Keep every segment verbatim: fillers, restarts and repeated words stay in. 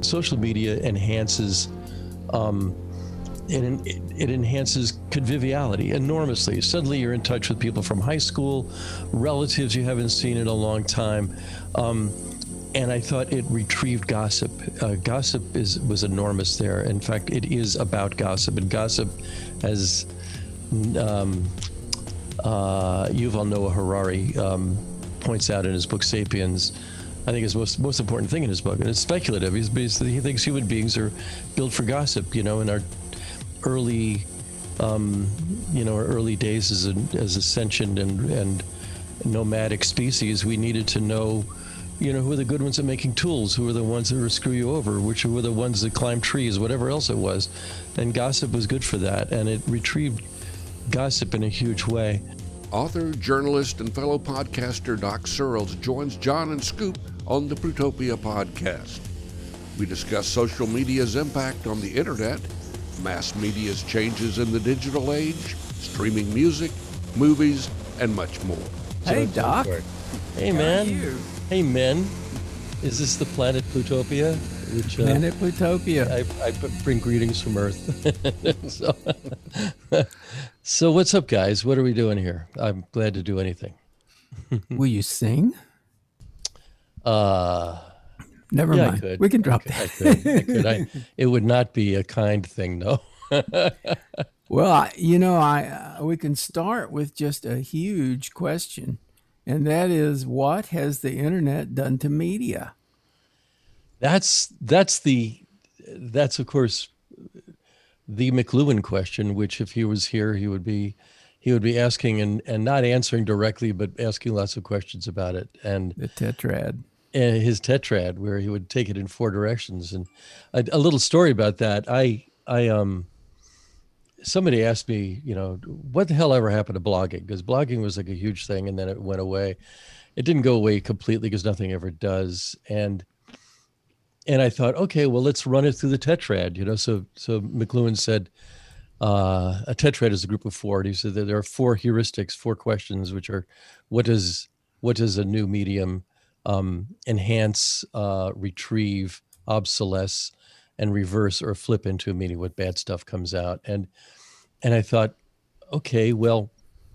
social media enhances um, it, it enhances conviviality enormously. Suddenly you're in touch with people from high school, relatives you haven't seen in a long time. Um, and I thought it retrieved gossip. Uh, gossip is was enormous there. In fact, it is about gossip. And gossip, as um, uh, Yuval Noah Harari um, points out in his book *Sapiens*, I think is the most, most important thing in his book. And it's speculative. He's basically, he thinks human beings are built for gossip, you know, in our early, um, you know, our early days as, a, as a sentient and, and nomadic species, we needed to know, you know, who are the good ones at making tools, who are the ones that will screw you over, which were the ones that climb trees, whatever else it was. And gossip was good for that, and it retrieved gossip in a huge way. Author, journalist, and fellow podcaster Doc Searls joins John and Scoop on the Plutopia podcast. We discuss social media's impact on the internet, mass media's changes in the digital age, streaming music, movies, and much more. Hey, Doc. Hey, man. Hey, men. Is this the planet Plutopia? Which, uh, planet Plutopia. I, I bring greetings from Earth. so, so what's up, guys? What are we doing here? I'm glad to do anything. Will you sing? Uh, Never yeah, mind. I could. We can drop I that. could. I could. I could. I, it would not be a kind thing, no. Well, I, you know, I uh, we can start with just a huge question, and that is, what has the internet done to media? That's that's the that's of course the McLuhan question, which if he was here, he would be he would be asking and, and not answering directly, but asking lots of questions about it. And the tetrad. And his tetrad, where he would take it in four directions. And a, a little story about that. I, I, um, somebody asked me, you know, what the hell ever happened to blogging? Because blogging was like a huge thing, and then it went away. It didn't go away completely because nothing ever does. And, and I thought, okay, well, let's run it through the tetrad, you know? So, so McLuhan said, uh, a tetrad is a group of four. And he said that there are four heuristics, four questions, which are, what does, what does a new medium Um, enhance, uh, retrieve, obsolesce, and reverse or flip into, meaning what bad stuff comes out. And and I thought, okay, well,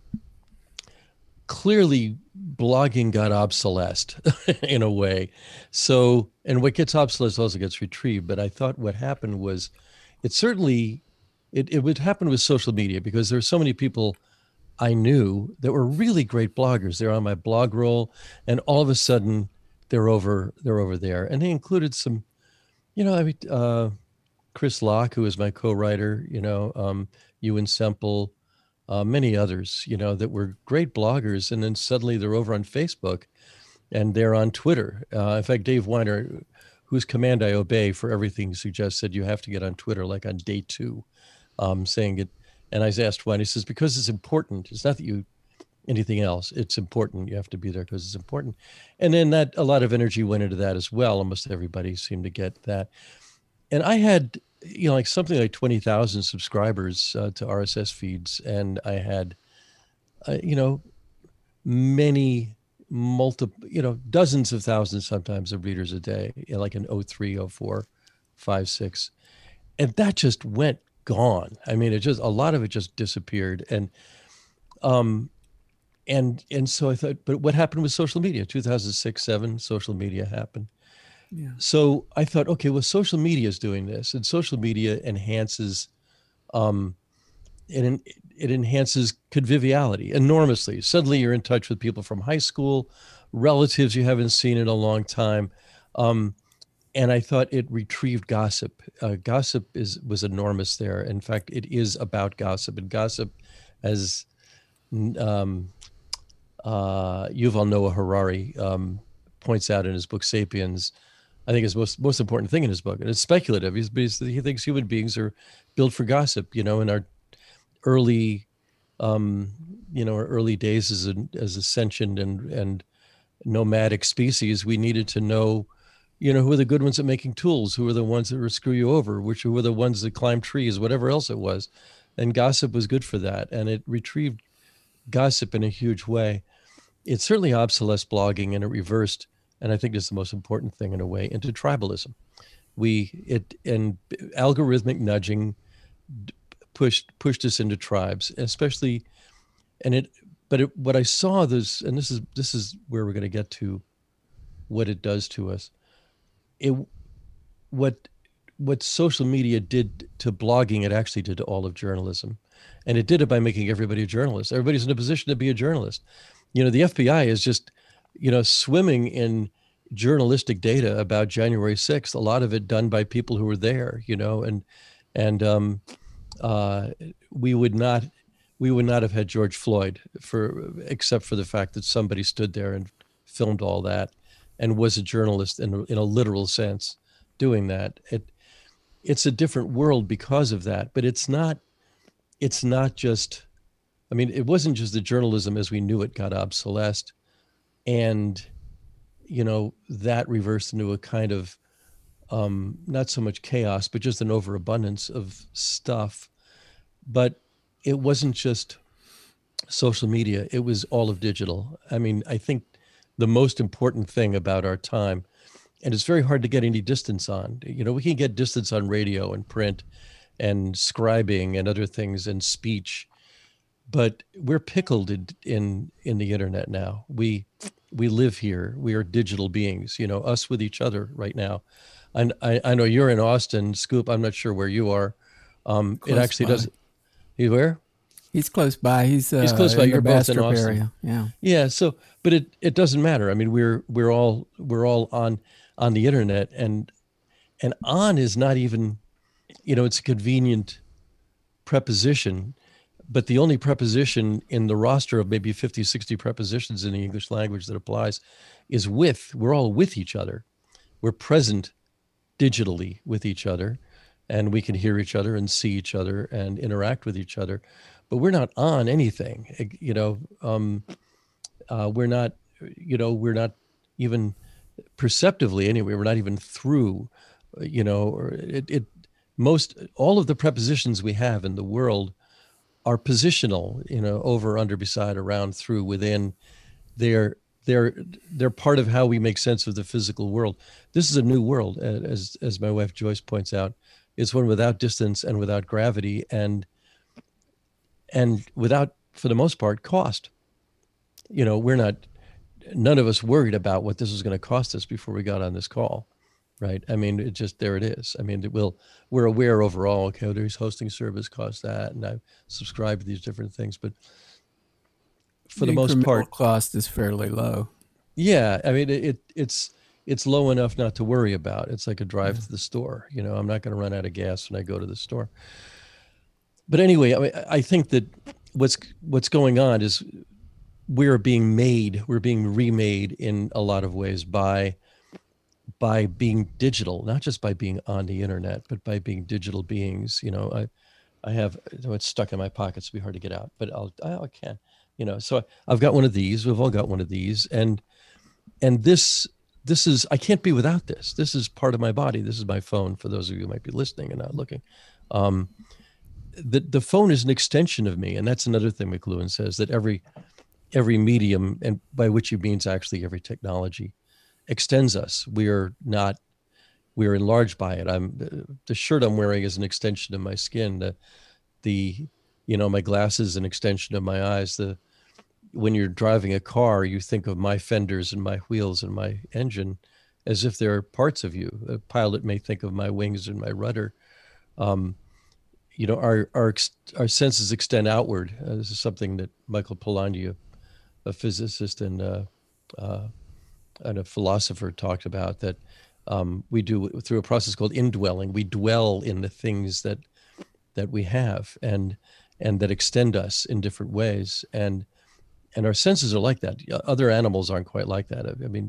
clearly blogging got obsolesced in a way. So, and what gets obsolesced also gets retrieved. But I thought what happened was, it certainly, it, it would happen with social media, because there are so many people I knew that were really great bloggers. They're on my blog roll, and all of a sudden they're over, they're over there. And they included some, you know, I mean, uh, Chris Locke, who is my co-writer, you know, um, Ewan Semple, uh, many others, you know, that were great bloggers. And then suddenly they're over on Facebook and they're on Twitter. Uh, in fact, Dave Weiner, whose command I obey for everything he suggests, said you have to get on Twitter like on day two, um, saying it. And I was asked why, and he says, because it's important. It's not that you, anything else, it's important. You have to be there because it's important. And then that, a lot of energy went into that as well. Almost everybody seemed to get that. And I had, you know, like something like twenty thousand subscribers uh, to R S S feeds. And I had, uh, you know, many, multiple, you know, dozens of thousands sometimes of readers a day, you know, like in oh three, oh four, five, six. And that just went gone. I mean, it just, a lot of it just disappeared. And, um, and, and so I thought, but what happened with social media? two thousand six, seven, social media happened. Yeah. So I thought, okay, well, social media is doing this, and social media enhances, um, it, it enhances conviviality enormously. Suddenly you're in touch with people from high school, relatives you haven't seen in a long time. Um, And I thought it retrieved gossip. Uh, gossip is was enormous there. In fact, it is about gossip. And gossip, as um, uh, Yuval Noah Harari um, points out in his book *Sapiens*, I think is the most most important thing in his book. And it's speculative. He's, he thinks human beings are built for gossip. You know, in our early, um, you know, our early days as a as a sentient and and nomadic species, we needed to know, you know, who are the good ones at making tools, who are the ones that will screw you over, which were the ones that climb trees, whatever else it was. And gossip was good for that. And it retrieved gossip in a huge way. It certainly obsolesced blogging, and it reversed, and I think this is the most important thing in a way, into tribalism. We it and algorithmic nudging pushed pushed us into tribes, especially, and it. But it, what I saw this, and this is this is where we're going to get to what it does to us. It what what social media did to blogging, it actually did to all of journalism, and it did it by making everybody a journalist. Everybody's in a position to be a journalist. You know, the F B I is just, you know, swimming in journalistic data about January sixth. A lot of it done by people who were there. You know, and and um, uh, we would not we would not have had George Floyd for except for the fact that somebody stood there and filmed all that and was a journalist in in a literal sense doing that. It it's a different world because of that, but it's not it's not just. I mean, it wasn't just the journalism as we knew it got obsolesced, and you know that reversed into a kind of um, not so much chaos, but just an overabundance of stuff. But it wasn't just social media; it was all of digital. I mean, I think the most important thing about our time, and it's very hard to get any distance on. You know, we can get distance on radio and print, and scribing and other things and speech. But we're pickled in, in in the internet now. We we live here. We are digital beings. You know, us with each other right now. And I, I know you're in Austin, Scoop. I'm not sure where you are. Um, it actually by. doesn't. You where? He's close by. He's uh, He's close by. in You're the both in Bastrop Austin. area. Yeah. Yeah. So, but it it doesn't matter. I mean, we're we're all we're all on on the internet, and and on is not even, you know, it's a convenient preposition. But the only preposition in the roster of maybe fifty, sixty prepositions in the English language that applies is with. We're all with each other. We're present digitally with each other, and we can hear each other and see each other and interact with each other. But we're not on anything, you know. Um, uh, we're not, you know, we're not even perceptively anyway. We're not even through, you know, or it, it most, all of the prepositions we have in the world are positional, you know, over, under, beside, around, through, within. They're they're they're part of how we make sense of the physical world. This is a new world, as as my wife Joyce points out. It's one without distance and without gravity and and without, for the most part, cost. You know, we're not, none of us worried about what this was going to cost us before we got on this call. Right. I mean, it just, there it is. I mean, it will, we're aware overall, okay, there's hosting service costs that, and I've subscribed to these different things, but for the, the most part, cost is fairly low. Yeah. I mean, it, it it's, it's low enough not to worry about. It's like a drive yeah. to the store. You know, I'm not going to run out of gas when I go to the store. But anyway, I mean, I think that what's, what's going on is we're being made, we're being remade in a lot of ways by, by being digital, not just by being on the internet, but by being digital beings. You know, I, I have, it's stuck in my pocket, so it'll be hard to get out, but I'll, I can, you know, so I've got one of these, we've all got one of these. And, and this, this is, I can't be without this. This is part of my body. This is my phone, for those of you who might be listening and not looking. Um, the, the phone is an extension of me. And that's another thing McLuhan says, that every, every medium, and by which he means actually every technology, extends us. We are not, we are enlarged by it. I'm, the shirt I'm wearing is an extension of my skin. The, the, you know, my glasses, an extension of my eyes. The, when you're driving a car, you think of my fenders and my wheels and my engine as if they're parts of you. A pilot may think of my wings and my rudder. Um, you know, our, our, our senses extend outward. Uh, this is something that Michael Polanyi, a physicist and, uh, uh, and a philosopher, talked about, that um, we do through a process called indwelling. We dwell in the things that that we have and and that extend us in different ways. And and our senses are like that. Other animals aren't quite like that. I mean,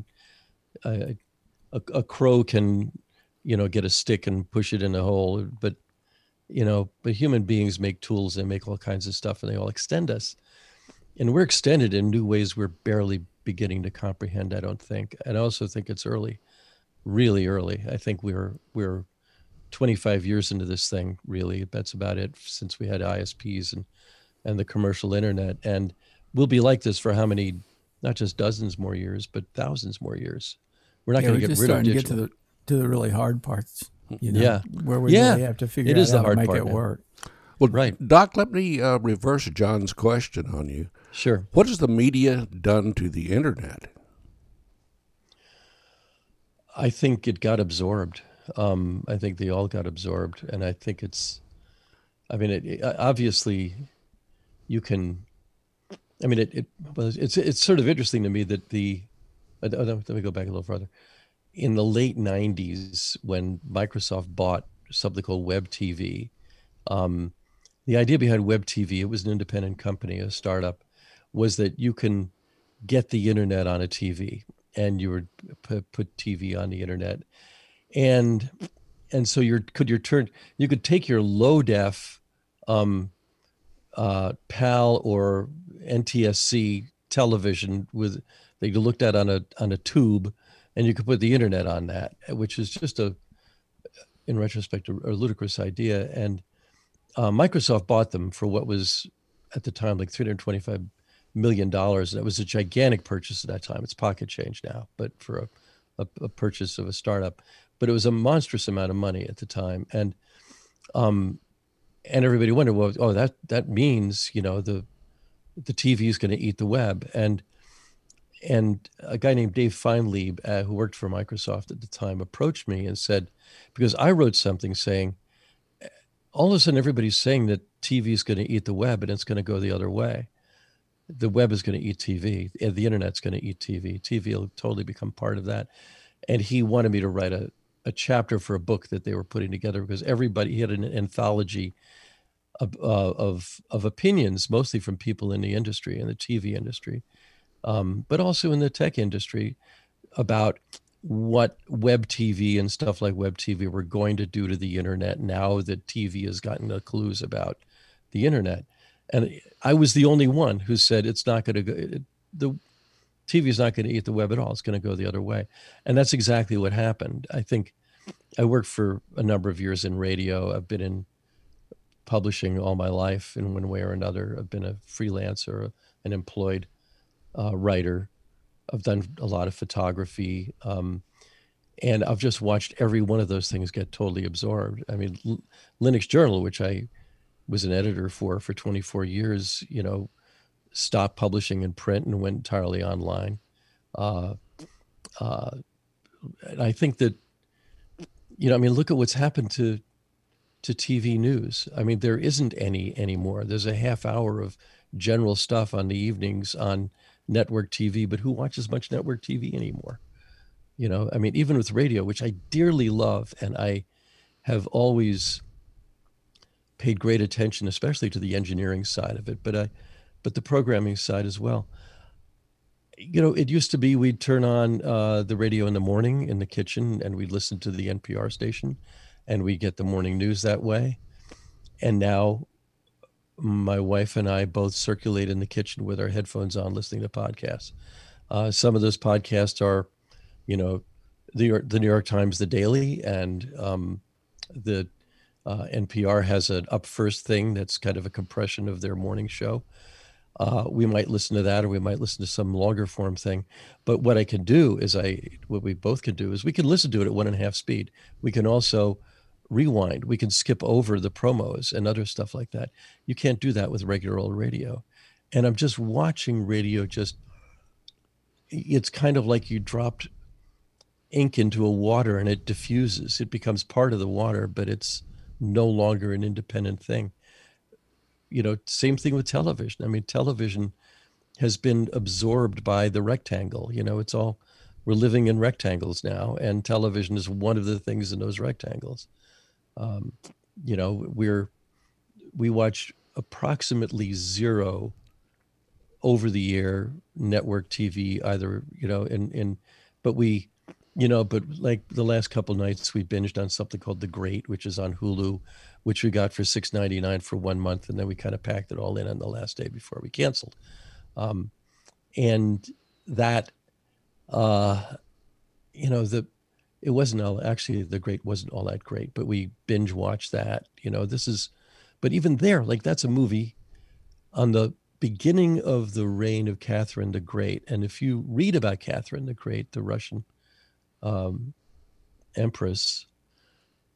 a, a, a crow can, you know, get a stick and push it in a hole, but you know, but human beings make tools, they make all kinds of stuff, and they all extend us. And we're extended in new ways we're barely beginning to comprehend, I don't think. And I also think it's early, really early. I think we're we're twenty-five years into this thing, really. That's about it, since we had I S Ps and and the commercial internet. And we'll be like this for how many, not just dozens more years, but thousands more years. We're not yeah, going to get rid of digital. To get to the to the really hard parts. You know, Yeah. where we Yeah. really have to figure It out is the how to hard make part it now. work. Well, Right. Doc, let me uh, reverse John's question on you. Sure. What has the media done to the internet? I think it got absorbed. Um, I think they all got absorbed, and I think it's. I mean, it, it obviously you can. I mean, it. it well, it's it's sort of interesting to me that the. uh, oh, Let me go back a little further. In the late nineties, when Microsoft bought something called Web T V, um, the idea behind Web T V, it was an independent company, a startup, was that you can get the internet on a T V, and you would put, put T V on the internet, and and so you could your turn you could take your low def um, uh, PAL or N T S C television with that you looked at on a on a tube, and you could put the internet on that, which is just a, in retrospect, a, a ludicrous idea. And uh, Microsoft bought them for what was at the time like three hundred twenty-five million dollars, and it was a gigantic purchase at that time. It's pocket change now, but for a, a, a purchase of a startup, but it was a monstrous amount of money at the time. And um, and everybody wondered, well, oh, that that means, you know, the the T V is going to eat the web. And and a guy named Dave Feinlieb, uh, who worked for Microsoft at the time, approached me and said, because I wrote something saying, all of a sudden everybody's saying that T V is going to eat the web and it's going to go the other way. The web is going to eat T V, and the internet's going to eat T V. T V will totally become part of that. And he wanted me to write a, a chapter for a book that they were putting together, because everybody, he had an anthology of, uh, of, of opinions, mostly from people in the industry, in the T V industry, um, but also in the tech industry, about what web T V and stuff like web T V were going to do to the internet now that T V has gotten the clues about the internet. And I was the only one who said it's not going to go, it, the T V is not going to eat the web at all. It's going to go the other way. And that's exactly what happened. I think I worked for a number of years in radio. I've been in publishing all my life in one way or another. I've been a freelancer, an employed uh, writer. I've done a lot of photography. Um, and I've just watched every one of those things get totally absorbed. I mean, L- Linux Journal, which I was an editor for for twenty-four years, you know, stopped publishing in print and went entirely online. Uh, uh, and I think that, you know, I mean, look at what's happened to to T V news. I mean, there isn't any anymore. There's a half hour of general stuff on the evenings on network T V, but who watches much network T V anymore? You know, I mean, even with radio, which I dearly love, and I have always paid great attention, especially to the engineering side of it, but I, but the programming side as well. You know, it used to be we'd turn on uh, the radio in the morning in the kitchen, and we'd listen to the N P R station, and we get the morning news that way. And now my wife and I both circulate in the kitchen with our headphones on, listening to podcasts. Uh, some of those podcasts are, you know, the the New York Times, The Daily, and um, the uh, N P R has an Up First thing that's kind of a compression of their morning show. Uh, we might listen to that, or we might listen to some longer form thing. But what I can do is I, what we both can do is we can listen to it at one and a half speed. We can also rewind. We can skip over the promos and other stuff like that. You can't do that with regular old radio. And I'm just watching radio just, it's kind of like you dropped ink into a water and it diffuses. It becomes part of the water, but it's no longer an independent thing. You know, same thing with television. I mean, television has been absorbed by the rectangle. You know, it's all, we're living in rectangles now, and television is one of the things in those rectangles. Um, you know, we're, we watch approximately zero over the air network T V, either, you know, in, in, but we, you know, but like the last couple nights we binged on something called The Great, which is on Hulu, which we got for six ninety-nine for one month. And then we kind of packed it all in on the last day before we canceled. Um, and that, uh, you know, the, it wasn't all, actually The Great wasn't all that great, but we binge watched that. You know, this is, but even there, like that's a movie on the beginning of the reign of Catherine the Great. And if you read about Catherine the Great, the Russian um, empress,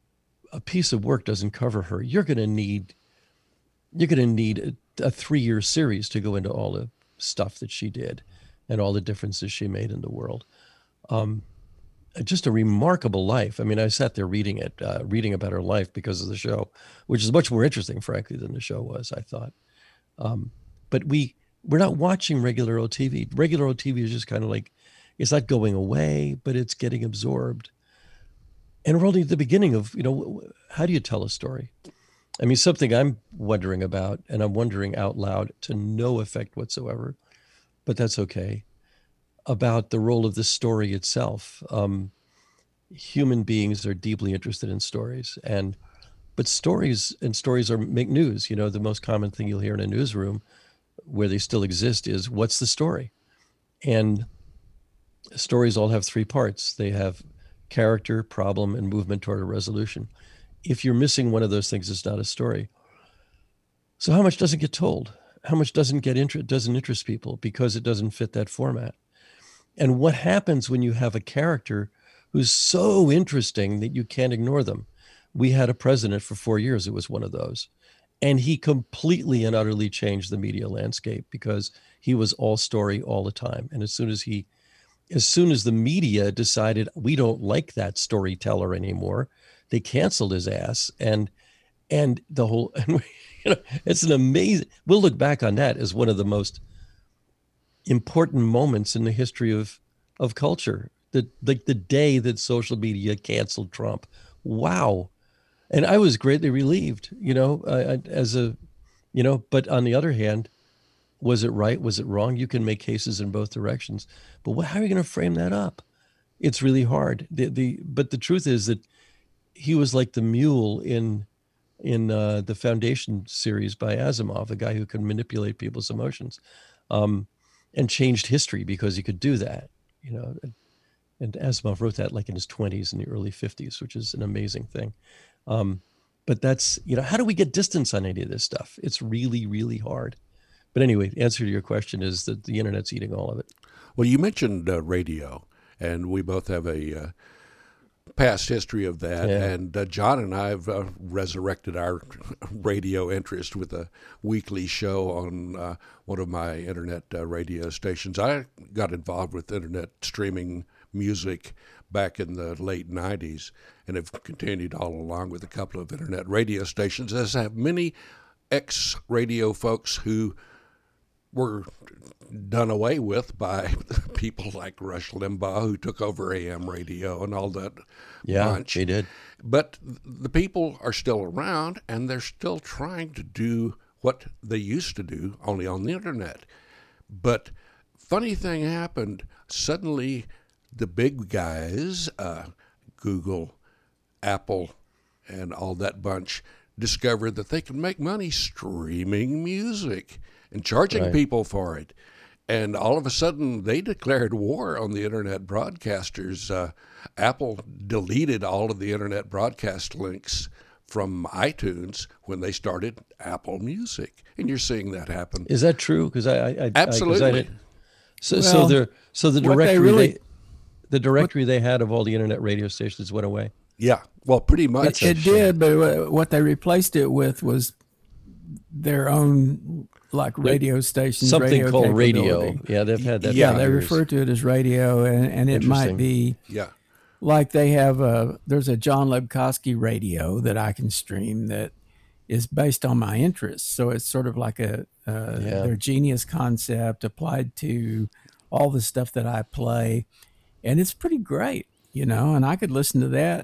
a piece of work doesn't cover her, you're going to need you're going to need a, a three-year series to go into all the stuff that she did and all the differences she made in the world. Um, just a remarkable life. I mean, I sat there reading it, uh, reading about her life because of the show, which is much more interesting, frankly, than the show was, I thought. Um, but we, we're not watching regular old T V. Regular old T V is just kind of like, it's not going away, but it's getting absorbed. And we're only at the beginning of, you know, how do you tell a story? I mean, something I'm wondering about, and I'm wondering out loud to no effect whatsoever, but that's okay, about the role of the story itself. Um, human beings are deeply interested in stories, and but stories and stories are make news. You know, the most common thing you'll hear in a newsroom, where they still exist, is what's the story? And stories all have three parts. They have character, problem, and movement toward a resolution. If you're missing one of those things, it's not a story. So how much doesn't get told? How much doesn't get inter- doesn't interest people because it doesn't fit that format? And what happens when you have a character who's so interesting that you can't ignore them? We had a president for four years who was one of those. And he completely and utterly changed the media landscape because he was all story all the time. And as soon as he, as soon as the media decided we don't like that storyteller anymore, they canceled his ass. And and the whole, and, you know, it's an amazing, we'll look back on that as one of the most important moments in the history of of culture. The like the day that social media canceled Trump. Wow. And I was greatly relieved, you know, uh, as a, you know, but on the other hand, was it right? Was it wrong? You can make cases in both directions, but what, how are you going to frame that up? It's really hard. The, the, but the truth is that he was like the mule in, in uh, the Foundation series by Asimov, a guy who could manipulate people's emotions, um, and changed history because he could do that, you know, and, and Asimov wrote that like in his twenties and the early fifties, which is an amazing thing. Um, but that's, you know, how do we get distance on any of this stuff? It's really, really hard. But anyway, the answer to your question is that the internet's eating all of it. Well, you mentioned uh, radio, and we both have a uh, past history of that. Yeah. And uh, John and I have uh, resurrected our radio interest with a weekly show on uh, one of my internet uh, radio stations. I got involved with internet streaming music back in the late nineties and have continued all along with a couple of internet radio stations, as have many ex-radio folks who were done away with by people like Rush Limbaugh, who took over A M radio and all that Yeah, bunch. they did. But the people are still around, and they're still trying to do what they used to do, only on the internet. But funny thing happened. Suddenly, the big guys, uh, Google, Apple, and all that bunch, discovered that they can make money streaming music and charging Right. people for it. And all of a sudden, they declared war on the internet broadcasters. Uh, Apple deleted all of the internet broadcast links from iTunes when they started Apple Music. And you're seeing that happen. Is that true? Because I, I, I 'cause I Absolutely. didn't- so, Well, so the so the what they directory really- they, the directory they had of all the internet radio stations went away. Yeah, well, pretty much. It, it did, but what they replaced it with was their own like radio stations, Something radio called radio. capability. Yeah, they've had that. Yeah, for they years. refer to it as radio, and, and it might Interesting. be Yeah. like they have a there's a John Lebkowski radio that I can stream that is based on my interests. So it's sort of like a uh, Yeah. their genius concept applied to all the stuff that I play, and it's pretty great, you know. And I could listen to that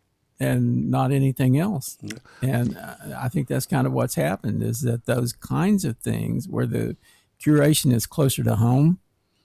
and not anything else. And uh, I think that's kind of what's happened is that those kinds of things where the curation is closer to home.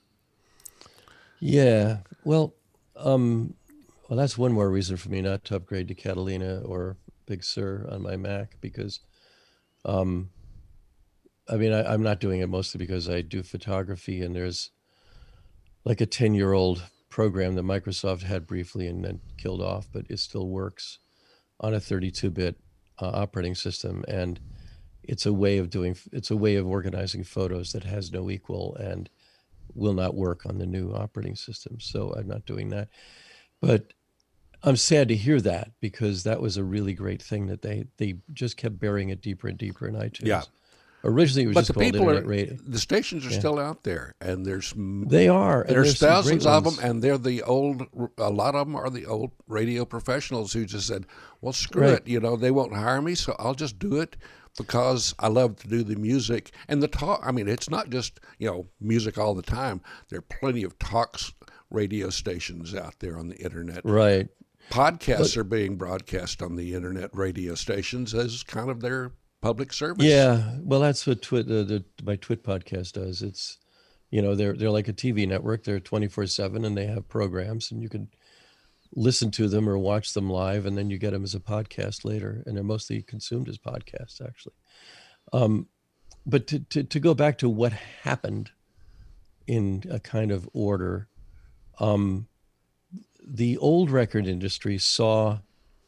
Yeah. Well, um, well, that's one more reason for me not to upgrade to Catalina or Big Sur on my Mac because, um, I mean, I, I'm not doing it mostly because I do photography and there's like a ten year old program that Microsoft had briefly and then killed off, but it still works on a thirty-two bit uh, operating system. And it's a way of doing, it's a way of organizing photos that has no equal and will not work on the new operating system. So I'm not doing that. But I'm sad to hear that, because that was a really great thing that they they just kept burying it deeper and deeper in iTunes. Yeah. Originally, it was But just the called people Internet are, Radio. the stations are Yeah. still out there, and there's They are. and there's some thousands great of ones. them, and they're the old. A lot of them are the old radio professionals who just said, "Well, screw Right. it, you know, they won't hire me, so I'll just do it because I love to do the music and the talk." I mean, it's not just, you know, music all the time. There are plenty of talks radio stations out there on the internet. Right. Podcasts are being broadcast on the internet radio stations as kind of their public service. Yeah, well, that's what Twit, uh, the, my Twit podcast does. It's, you know, they're they're like a T V network. They're twenty-four seven, and they have programs, and you can listen to them or watch them live, and then you get them as a podcast later, and they're mostly consumed as podcasts, actually. Um, but to, to to go back to what happened in a kind of order, um, the old record industry saw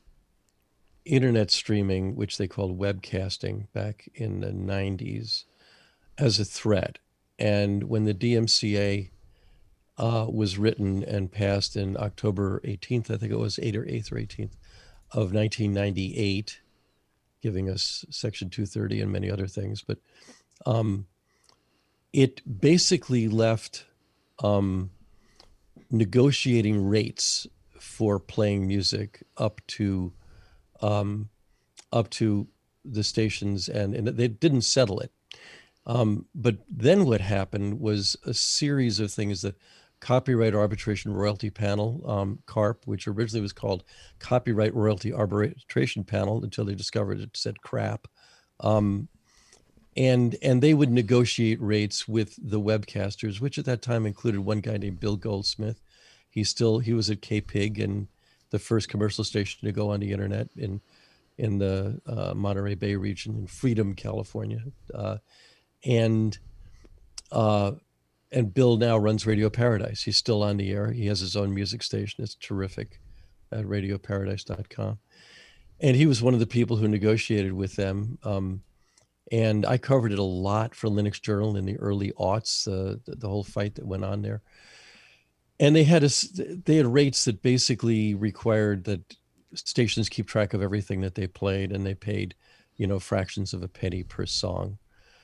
internet streaming, which they called webcasting back in the nineties, as a threat. And when the D M C A uh, was written and passed in October eighteenth, I think it was eighth or eighth or eighteenth of nineteen ninety-eight, giving us Section two thirty and many other things, but um, it basically left um, negotiating rates for playing music up to um, up to the stations, and, and they didn't settle it. Um, but then what happened was a series of things. The Copyright Arbitration Royalty Panel, um, CARP, which originally was called Copyright Royalty Arbitration Panel until they discovered it said crap. Um, and and they would negotiate rates with the webcasters, which at that time included one guy named Bill Goldsmith. He still he was at K P I G, and the first commercial station to go on the internet in in the uh, Monterey Bay region in Freedom, California, uh, and uh, and Bill now runs Radio Paradise. He's still on the air. He has his own music station. It's terrific at radio paradise dot com. And he was one of the people who negotiated with them. Um, and I covered it a lot for Linux Journal in the early aughts, uh, the, the whole fight that went on there. And they had a, they had rates that basically required that stations keep track of everything that they played, and they paid, you know, fractions of a penny per song.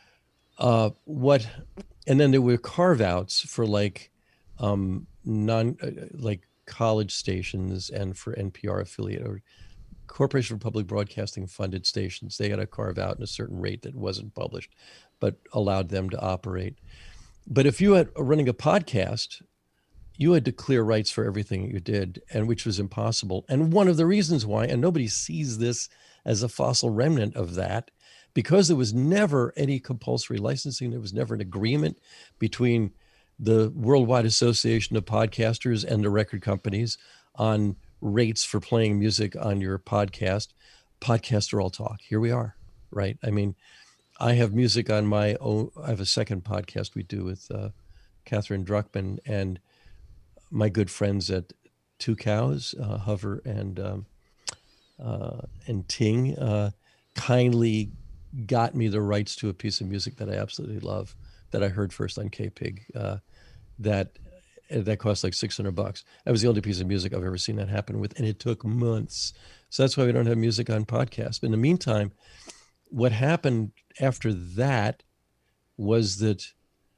Uh, what, and then there were carve outs for like um, non, uh, like college stations and for N P R affiliate or Corporation for Public Broadcasting funded stations. They got to carve out in a certain rate that wasn't published, but allowed them to operate. But if you had running a podcast, you had to clear rights for everything you did, and which was impossible. And one of the reasons why, and nobody sees this as a fossil remnant of that, because there was never any compulsory licensing, there was never an agreement between the Worldwide Association of Podcasters and the record companies on rates for playing music on your podcast. Podcasts are all talk. Here we are, right? I mean, I have music on my own. I have a second podcast we do with uh, Catherine Druckman and my good friends at Two Cows, uh, Hover and um, uh, and Ting, uh, kindly got me the rights to a piece of music that I absolutely love, that I heard first on K P I G. Uh, that that cost like six hundred bucks. That was the only piece of music I've ever seen that happen with, and it took months. So that's why we don't have music on podcasts. But in the meantime, what happened after that was that.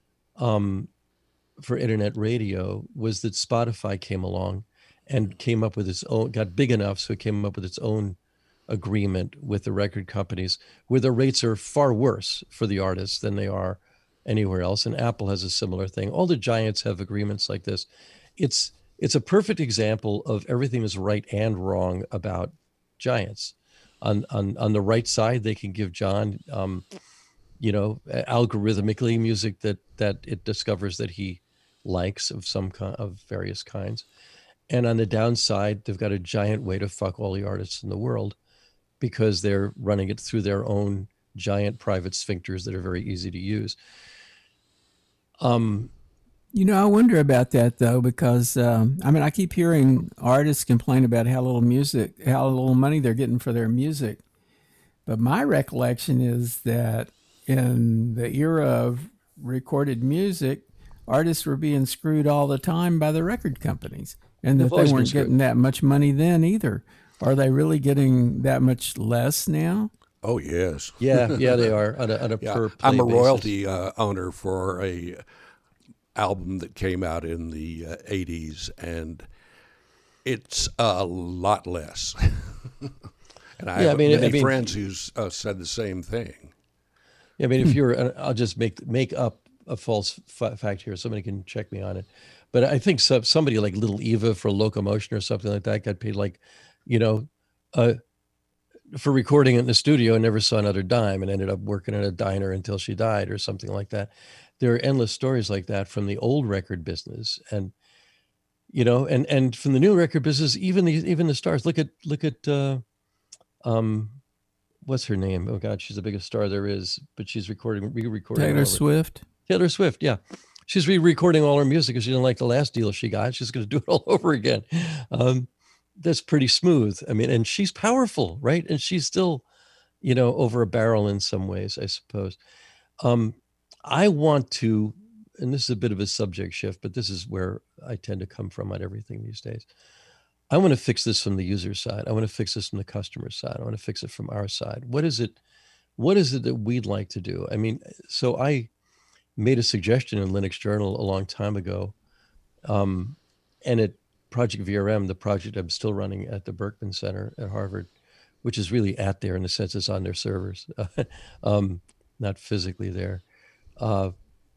Um, for internet radio was that Spotify came along and came up with its own, got big enough so it came up with its own agreement with the record companies, where the rates are far worse for the artists than they are anywhere else. And Apple has a similar thing. All the giants have agreements like this. It's it's a perfect example of everything is right and wrong about giants. On on on the right side, they can give John um, you know, algorithmically music that that it discovers that he likes of some kind of various kinds. And on the downside, they've got a giant way to fuck all the artists in the world because they're running it through their own giant private sphincters that are very easy to use. Um, you know, I wonder about that though, because um, I mean, I keep hearing artists complain about how little music, how little money they're getting for their music. But my recollection is that in the era of recorded music, artists were being screwed all the time by the record companies. and They've that they always been weren't screwed. getting that much money then either. Are they really getting that much less now? Oh, yes. Yeah, yeah, they are on a, on a Yeah, per play I'm a basis. royalty uh, owner for a album that came out in the uh, eighties, and it's a lot less. And I Yeah, I have mean, I many mean- friends who uh, said the same thing. Yeah, I mean, if you're, uh, I'll just make make up a false fa- fact here. Somebody can check me on it, but I think some, somebody like Little Eva for Locomotion or something like that got paid like, you know, uh, for recording it in the studio and never saw another dime and ended up working in a diner until she died or something like that. There are endless stories like that from the old record business, and you know, and and from the new record business, even the even the stars. Look at look at uh, um, what's her name? Oh God, she's the biggest star there is, but she's recording, re-recording. all Taylor her- Swift. Taylor Swift, yeah. She's re-recording all her music because she didn't like the last deal she got. She's going to do it all over again. Um, that's pretty smooth. I mean, and she's powerful, right? And she's still, you know, over a barrel in some ways, I suppose. Um, I want to, and this is a bit of a subject shift, but this is where I tend to come from on everything these days. I want to fix this from the user side. I want to fix this from the customer side. I want to fix it from our side. What is it? What is it that we'd like to do? I mean, so I made a suggestion in Linux Journal a long time ago, um, and at Project V R M, the project I'm still running at the Berkman Center at Harvard, which is really at there in the sense it's on their servers, um, not physically there. Uh,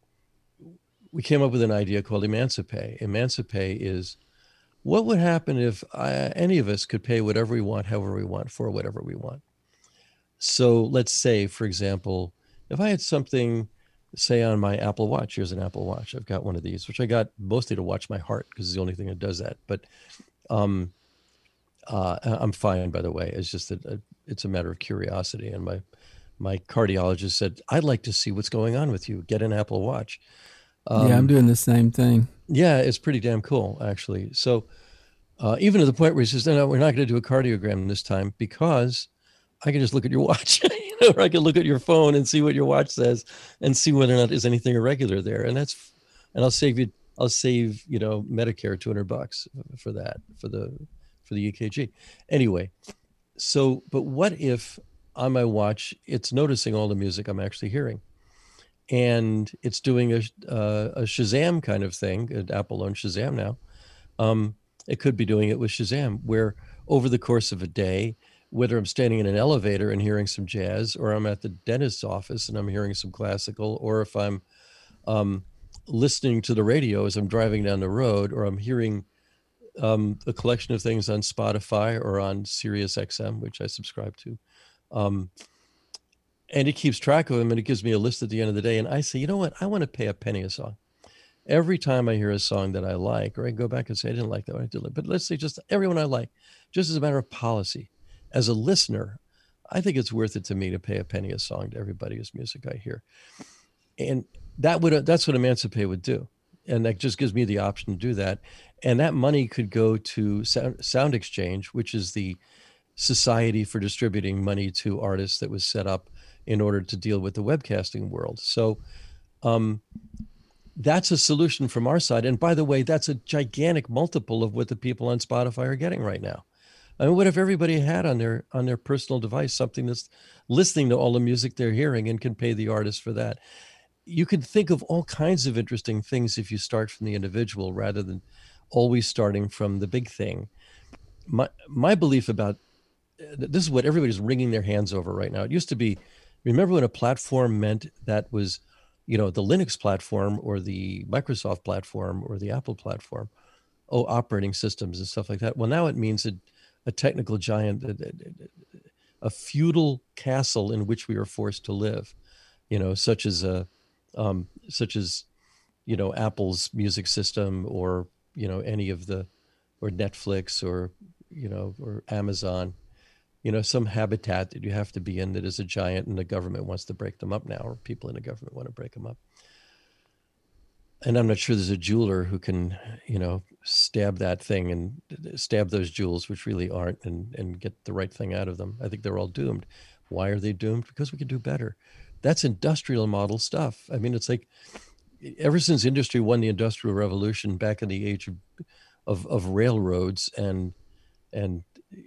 we came up with an idea called Emancipate. Emancipate is what would happen if I, any of us could pay whatever we want, however we want, for whatever we want. So let's say, for example, if I had something, say on my Apple Watch, here's an Apple Watch. I've got one of these, which I got mostly to watch my heart because it's the only thing that does that. But um, uh, I'm fine, by the way. It's just that uh, it's a matter of curiosity. And my my cardiologist said, I'd like to see what's going on with you. Get an Apple Watch. Um, yeah, I'm doing the same thing. Yeah, it's pretty damn cool, actually. So uh, even to the point where he says, no, no, we're not going to do a cardiogram this time because I can just look at your watch, you know, or I can look at your phone and see what your watch says and see whether or not there's anything irregular there. And that's, and I'll save you, I'll save, you know, Medicare two hundred bucks for that, for the, for the E K G. Anyway, so, but what if on my watch, it's noticing all the music I'm actually hearing and it's doing a, uh, a Shazam kind of thing. Apple owns Shazam now. Um, it could be doing it with Shazam, where over the course of a day, whether I'm standing in an elevator and hearing some jazz, or I'm at the dentist's office and I'm hearing some classical, or if I'm um, listening to the radio as I'm driving down the road, or I'm hearing um, a collection of things on Spotify or on Sirius X M, which I subscribe to. Um, and it keeps track of them and it gives me a list at the end of the day. And I say, you know what? I want to pay a penny a song. Every time I hear a song that I like, or I go back and say, I didn't like that one, I did like, but let's say just everyone I like, just as a matter of policy. As a listener, I think it's worth it to me to pay a penny a song to everybody whose music I hear. And that would, that's what Emancipate would do. And that just gives me the option to do that. And that money could go to Sound, Sound Exchange, which is the society for distributing money to artists that was set up in order to deal with the webcasting world. So um, that's a solution from our side. And by the way, that's a gigantic multiple of what the people on Spotify are getting right now. I mean, what if everybody had on their on their personal device something that's listening to all the music they're hearing and can pay the artist for that? You can think of all kinds of interesting things if you start from the individual rather than always starting from the big thing. My my belief about this is what everybody's wringing their hands over right now. It used to be, remember when a platform meant that was, you know, the Linux platform or the Microsoft platform or the Apple platform, oh, operating systems and stuff like that. Well, now it means a, a technical giant, a feudal castle in which we are forced to live, you know, such as a, um, such as, you know, Apple's music system or, you know, any of the, or Netflix or, you know, or Amazon. You know, some habitat that you have to be in that is a giant and the government wants to break them up now, or people in the government want to break them up. And I'm not sure there's a jeweler who can, you know, stab that thing and stab those jewels, which really aren't, and, and get the right thing out of them. I think they're all doomed. Why are they doomed? Because we can do better. That's industrial model stuff. I mean, it's like ever since industry won the Industrial Revolution back in the age of, of of railroads and and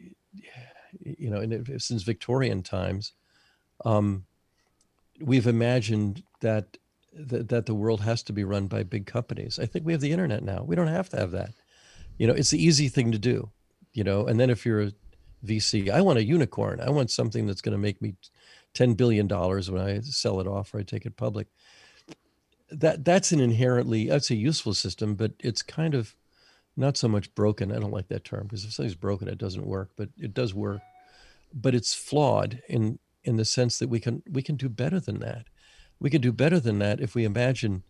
you know, and it, since Victorian times, um, we've imagined that, that that the world has to be run by big companies. I think we have the internet now. We don't have to have that. You know, it's the easy thing to do. You know, and then if you're a V C, I want a unicorn. I want something that's going to make me ten billion dollars when I sell it off or I take it public. That that's an inherently, that's a useful system, but it's kind of not so much broken. I don't like that term, because if something's broken, it doesn't work, but it does work. But it's flawed in in the sense that we can we can do better than that. We can do better than that if we imagine,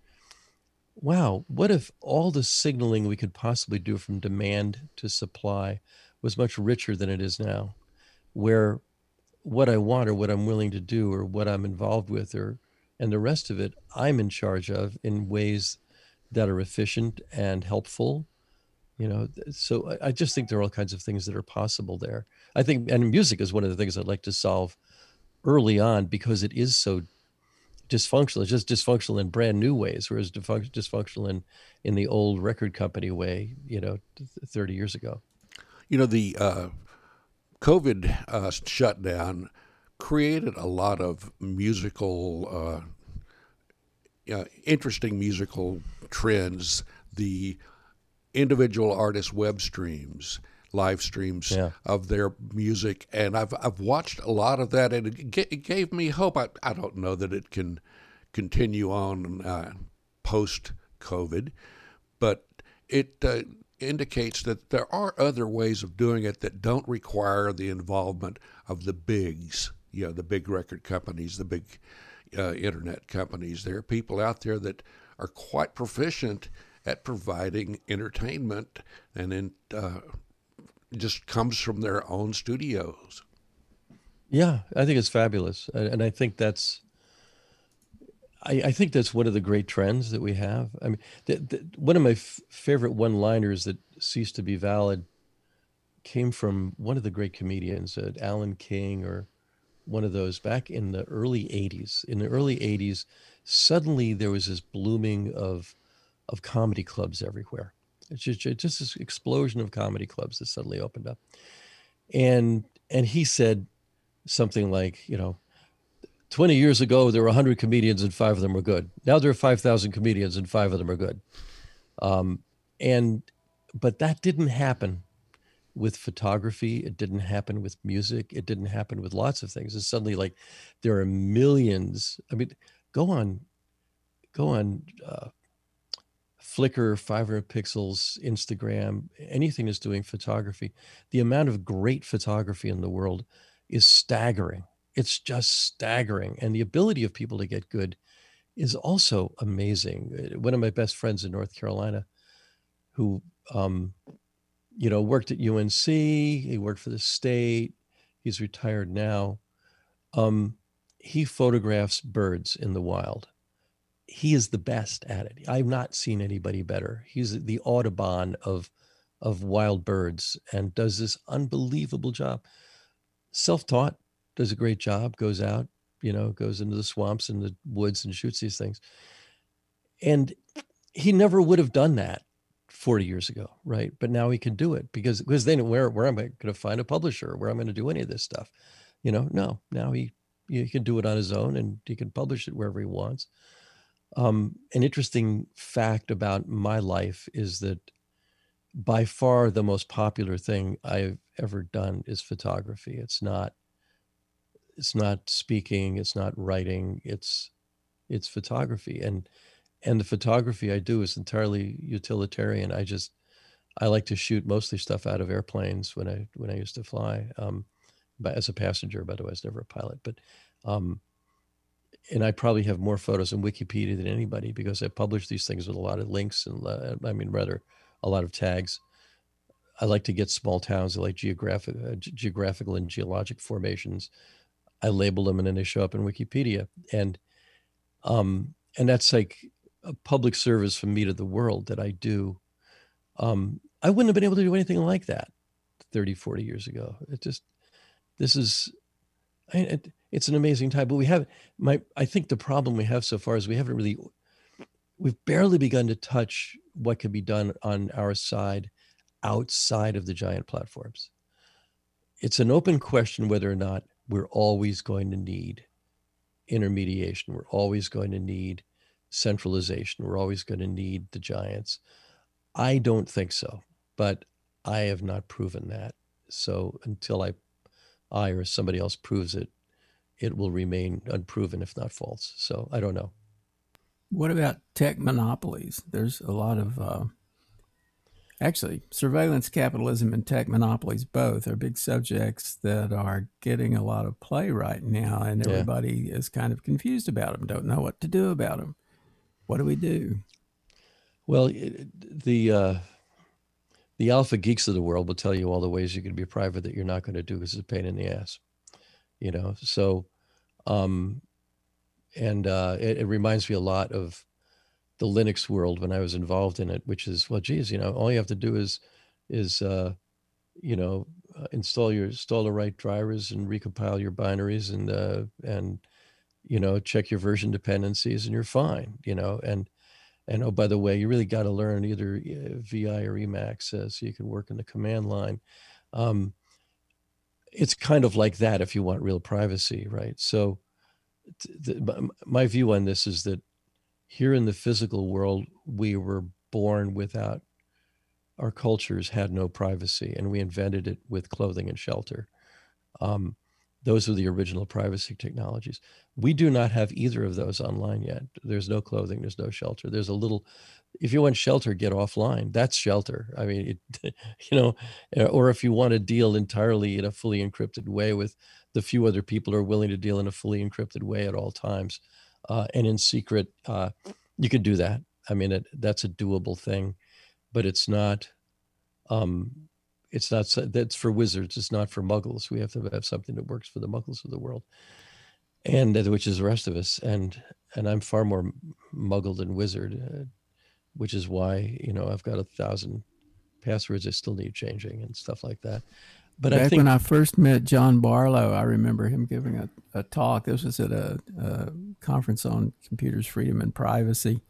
wow, what if all the signaling we could possibly do from demand to supply was much richer than it is now, where what I want or what I'm willing to do or what I'm involved with, or and the rest of it I'm in charge of in ways that are efficient and helpful. You know, so I just think there are all kinds of things that are possible there. I think, and music is one of the things I'd like to solve early on, because it is so dysfunctional. It's just dysfunctional in brand new ways, whereas dysfunctional in, in the old record company way, you know, thirty years ago. You know, the uh, COVID uh, shutdown created a lot of musical, uh, uh, interesting musical trends. The individual artists' web streams, live streams yeah. of their music, and I've I've watched a lot of that, and it, g- it gave me hope. I, I don't know that it can continue on uh, post-COVID, but it uh, indicates that there are other ways of doing it that don't require the involvement of the bigs, you know, the big record companies, the big uh, internet companies. There are people out there that are quite proficient at providing entertainment, and then uh, just comes from their own studios. Yeah, I think it's fabulous, and I think that's, I, I think that's one of the great trends that we have. I mean, the, the, one of my f- favorite one-liners that ceased to be valid came from one of the great comedians, uh, Alan King, or one of those back in the early eighties. In the early eighties, suddenly there was this blooming of of comedy clubs everywhere. It's just, just this explosion of comedy clubs that suddenly opened up. And and he said something like, you know, twenty years ago, there were one hundred comedians and five of them were good. Now there are five thousand comedians and five of them are good. Um, and, but that didn't happen with photography. It didn't happen with music. It didn't happen with lots of things. It's suddenly like there are millions. I mean, go on, go on, uh, Flickr, five hundred pixels, Instagram, anything that's doing photography. The amount of great photography in the world is staggering. It's just staggering. And the ability of people to get good is also amazing. One of my best friends in North Carolina, who, um, you know, worked at U N C, he worked for the state, he's retired now. Um, he photographs birds in the wild. He is the best at it. I've not seen anybody better. He's the Audubon of of wild birds and does this unbelievable job. Self-taught, does a great job, goes out, you know, goes into the swamps and the woods and shoots these things. And he never would have done that forty years ago, right? But now he can do it because because then where where am I going to find a publisher? Where I'm going to do any of this stuff? You know, no. Now he he can do it on his own, and he can publish it wherever he wants. Um, an interesting fact about my life is that by far the most popular thing I've ever done is photography. It's not, it's not speaking, it's not writing, it's, it's photography. And, and the photography I do is entirely utilitarian. I just, I like to shoot mostly stuff out of airplanes when I, when I used to fly, um, but as a passenger, by the way, I was never a pilot, but, um, and I probably have more photos in Wikipedia than anybody because I publish these things with a lot of links and uh, I mean, rather a lot of tags. I like to get small towns. I like geographic, uh, ge- geographical and geologic formations. I label them and then they show up in Wikipedia. And, um, and that's like a public service from me to the world that I do. Um, I wouldn't have been able to do anything like that thirty, forty years ago. It just, this is, I, it, it's an amazing time, but we have my, I think the problem we have so far is we haven't really, we've barely begun to touch what can be done on our side outside of the giant platforms. It's an open question whether or not we're always going to need intermediation. We're always going to need centralization. We're always going to need the giants. I don't think so, but I have not proven that. So until I, I or somebody else proves it, it will remain unproven, if not false. So I don't know. What about tech monopolies? There's a lot of, uh, actually, surveillance capitalism and tech monopolies both are big subjects that are getting a lot of play right now, and everybody yeah. is kind of confused about them, don't know what to do about them. What do we do? Well, the uh, the alpha geeks of the world will tell you all the ways you can be private that you're not going to do because it's a pain in the ass. You know, so, um, and uh, it, it reminds me a lot of the Linux world when I was involved in it, which is, well, geez, you know, all you have to do is, is, uh, you know, uh, install your, install the right drivers and recompile your binaries and, uh, and, you know, check your version dependencies and you're fine, you know, and, and, oh, by the way, you really got to learn either V I or Emacs uh, so you can work in the command line. Um, it's kind of like that if you want real privacy, right? So the, my view on this is that here in the physical world, we were born without, our cultures had no privacy, and we invented it with clothing and shelter. Um, those are the original privacy technologies. We do not have either of those online yet. There's no clothing, there's no shelter. There's a little, if you want shelter, get offline. That's shelter. I mean, it, you know, or if you want to deal entirely in a fully encrypted way with the few other people who are willing to deal in a fully encrypted way at all times, uh, and in secret, uh, you could do that. I mean, it, that's a doable thing, but it's not, um, it's not, that's for wizards. It's not for muggles. We have to have something that works for the muggles of the world, and which is the rest of us. And, and I'm far more muggle than wizard, uh, which is why, you know, I've got a thousand passwords I still need changing and stuff like that. But Back I think when I first met John Barlow, I remember him giving a, a talk. This was at a, a conference on computers, freedom, and privacy.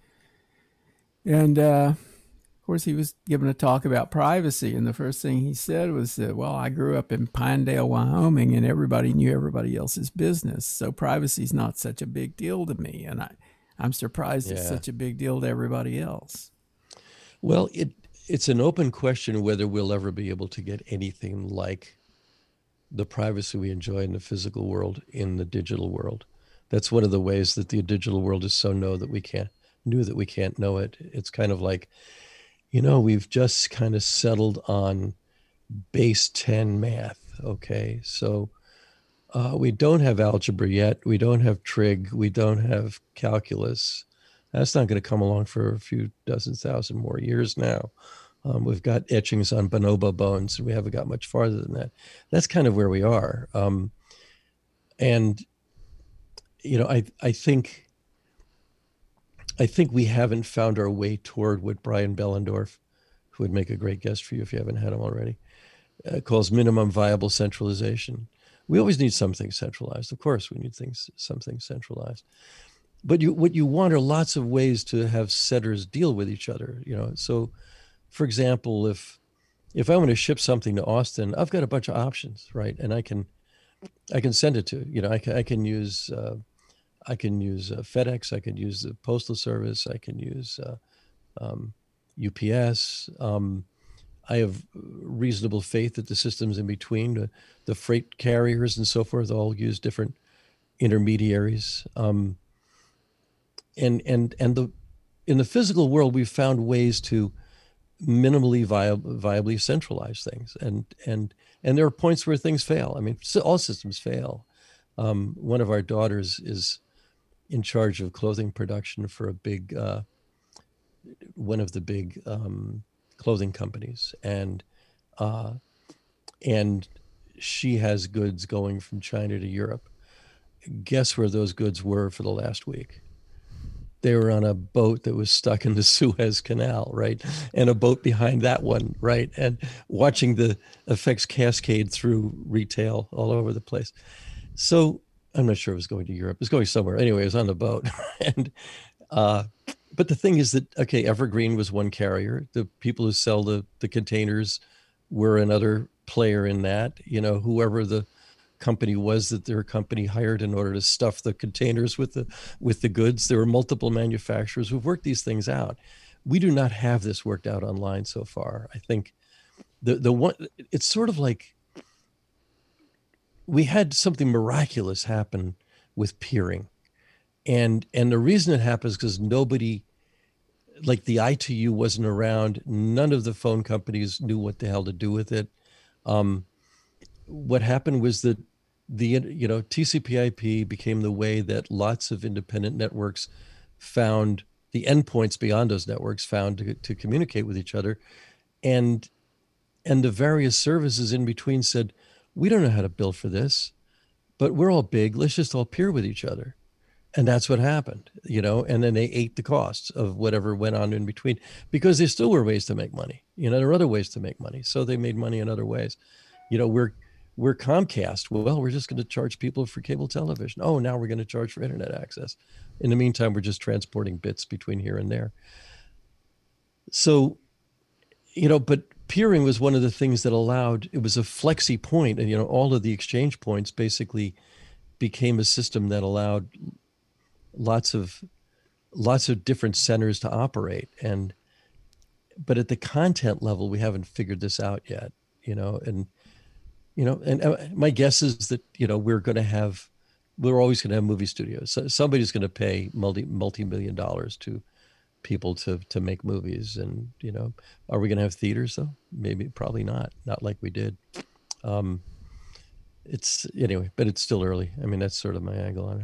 And, uh, of course, he was giving a talk about privacy. And the first thing he said was that, well, I grew up in Pinedale, Wyoming, and everybody knew everybody else's business. So privacy is not such a big deal to me. And I, I'm surprised yeah. it's such a big deal to everybody else. Well, it it's an open question whether we'll ever be able to get anything like the privacy we enjoy in the physical world in the digital world. That's one of the ways that the digital world is so new that we can't new that we can't know it. It's kind of like, you know, we've just kind of settled on base ten math. Okay, so uh, we don't have algebra yet. We don't have trig. We don't have calculus. That's not going to come along for a few dozen thousand more years now. Um, we've got etchings on bonobo bones, and we haven't got much farther than that. That's kind of where we are. Um, and, you know, I I think I think we haven't found our way toward what Brian Bellendorf, who would make a great guest for you if you haven't had him already, uh, calls minimum viable centralization. We always need something centralized. Of course, we need things something centralized. But you, what you want are lots of ways to have setters deal with each other. You know, so, for example, if if I want to ship something to Austin, I've got a bunch of options, right? And I can I can send it to you know I can I can use uh, I can use uh, FedEx, I can use the Postal Service, I can use uh, um, U P S. Um, I have reasonable faith that the systems in between, the, the freight carriers and so forth, all use different intermediaries. Um, and and and the in the physical world, we've found ways to minimally viable, viably centralize things, and and and there are points where things fail. I mean, all systems fail. Um, one of our daughters is in charge of clothing production for a big, uh, one of the big um, clothing companies, and uh, and she has goods going from China to Europe. Guess where those goods were for the last week? They were on a boat that was stuck in the Suez Canal, right? And a boat behind that one, right? And watching the effects cascade through retail all over the place. So I'm not sure it was going to Europe. It was going somewhere. Anyway, it was on the boat. and uh, but the thing is that, okay, Evergreen was one carrier. The people who sell the, the containers were another player in that. You know, whoever the company was that their company hired in order to stuff the containers with the with the goods. There were multiple manufacturers who've worked these things out. We do not have this worked out online so far. I think the the one it's sort of like we had something miraculous happen with peering. And and the reason it happens because nobody, like the I T U wasn't around. None of the phone companies knew what the hell to do with it. Um, what happened was that the, you know, T C P I P became the way that lots of independent networks found the endpoints beyond those networks found to, to communicate with each other. And, and the various services in between said, we don't know how to bill for this, but we're all big. Let's just all peer with each other. And that's what happened, you know, and then they ate the costs of whatever went on in between because there still were ways to make money. You know, there are other ways to make money. So they made money in other ways. You know, we're, we're Comcast. Well, we're just going to charge people for cable television. Oh, now we're going to charge for internet access. In the meantime, we're just transporting bits between here and there. So, you know, but peering was one of the things that allowed, it was a flexi point, and, you know, all of the exchange points basically became a system that allowed lots of lots of different centers to operate. And but at the content level, we haven't figured this out yet, you know. And you know, and uh, my guess is that, you know, we're going to have we're always going to have movie studios. So somebody's going to pay multi multi-million dollars to people to to make movies. And, you know, are we going to have theaters though? Maybe, probably not. Not like we did. Um, it's anyway, but it's still early. I mean, that's sort of my angle on it.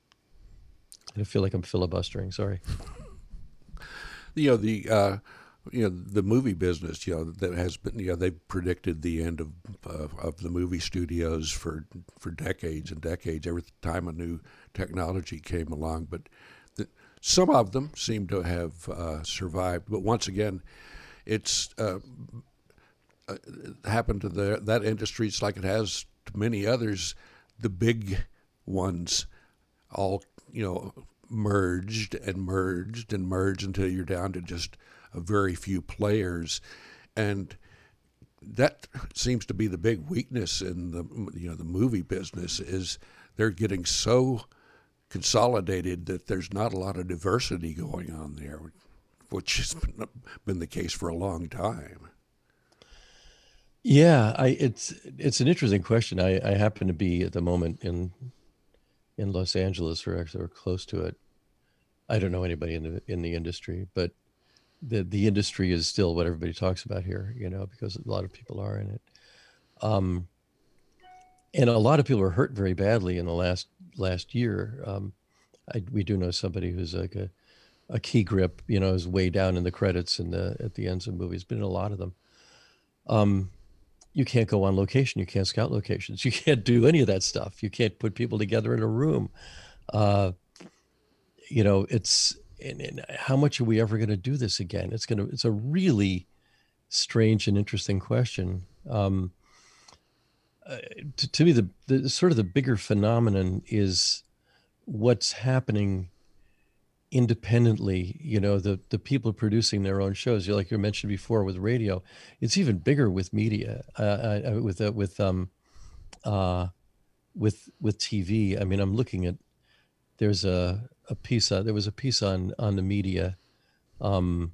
I feel like I'm filibustering. Sorry. You know, the uh, you know the movie business. You know, that has been. You know, they've predicted the end of uh, of the movie studios for for decades and decades. Every time a new technology came along, but the, some of them seem to have uh, survived. But once again, it's uh, uh, happened to the that industry. It's like it has to many others. The big ones all, you know, merged and merged and merged until you're down to just a very few players. And that seems to be the big weakness in the, you know, the movie business is they're getting so consolidated that there's not a lot of diversity going on there, which has been, been the case for a long time. Yeah, I it's it's an interesting question. I, I happen to be at the moment in in Los Angeles, or actually or close to it. I don't know anybody in the in the industry, but the the industry is still what everybody talks about here, you know, because a lot of people are in it. Um, and a lot of people are hurt very badly in the last last year. Um, I, we do know somebody who's like a, a key grip, you know, is way down in the credits and the at the ends of movies. Been in a lot of them. Um, you can't go on location. You can't scout locations. You can't do any of that stuff. You can't put people together in a room. Uh, you know, it's, and, and how much are we ever going to do this again? It's going to, it's a really strange and interesting question. Um, uh, to, to me, the, the sort of the bigger phenomenon is what's happening independently. You know, the the people producing their own shows. You like you mentioned before with radio, it's even bigger with media, uh, uh, with uh, with um, uh, with with T V. I mean, I'm looking at there's a a piece on, there was a piece on on the media, um,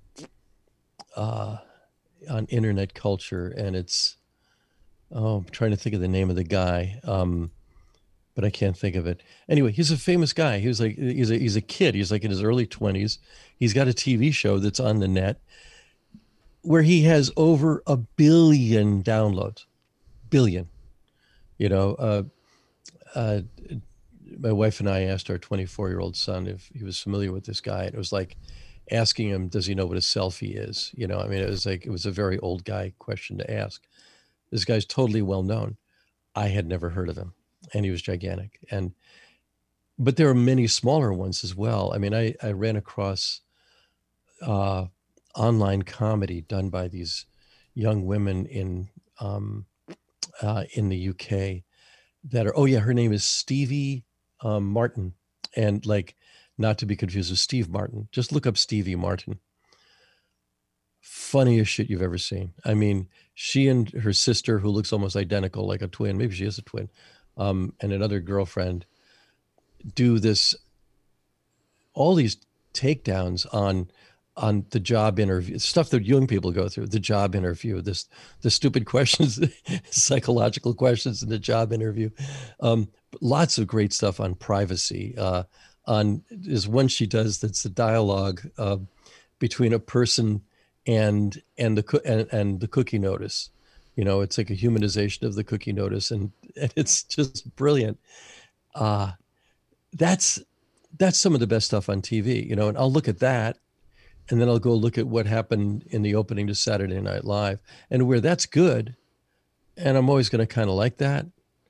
uh, on internet culture, and it's oh, I'm trying to think of the name of the guy. Um, but I can't think of it. Anyway, he's a famous guy. He was like, he's a, he's a kid. He's like in his early twenties. He's got a T V show that's on the net where he has over a billion downloads, billion, you know. Uh, uh, my wife and I asked our twenty-four year old son if he was familiar with this guy. It was like asking him, does he know what a selfie is? You know, I mean, it was like, it was a very old guy question to ask. This guy's totally well known. I had never heard of him. And he was gigantic. And, but there are many smaller ones as well. I mean, I, I ran across uh, online comedy done by these young women in, um, uh, in the U K that are, oh yeah, her name is Stevie um, Martin. And like not to be confused with Steve Martin. Just look up Stevie Martin. Funniest shit you've ever seen. I mean, she and her sister, who looks almost identical, like a twin, maybe she is a twin, um, and another girlfriend, do this, all these takedowns on on the job interview, stuff that young people go through, the job interview, this the stupid questions, psychological questions in the job interview. Um, lots of great stuff on privacy. Uh, on is one she does that's the dialogue uh, between a person and and the and, and the cookie notice. You know, it's like a humanization of the cookie notice, and, and it's just brilliant. Uh, that's that's some of the best stuff on T V. You know, and I'll look at that. And then I'll go look at what happened in the opening to Saturday Night Live, and where that's good, and I'm always going to kind of like that.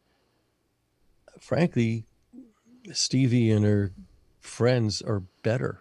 Frankly, Stevie and her friends are better,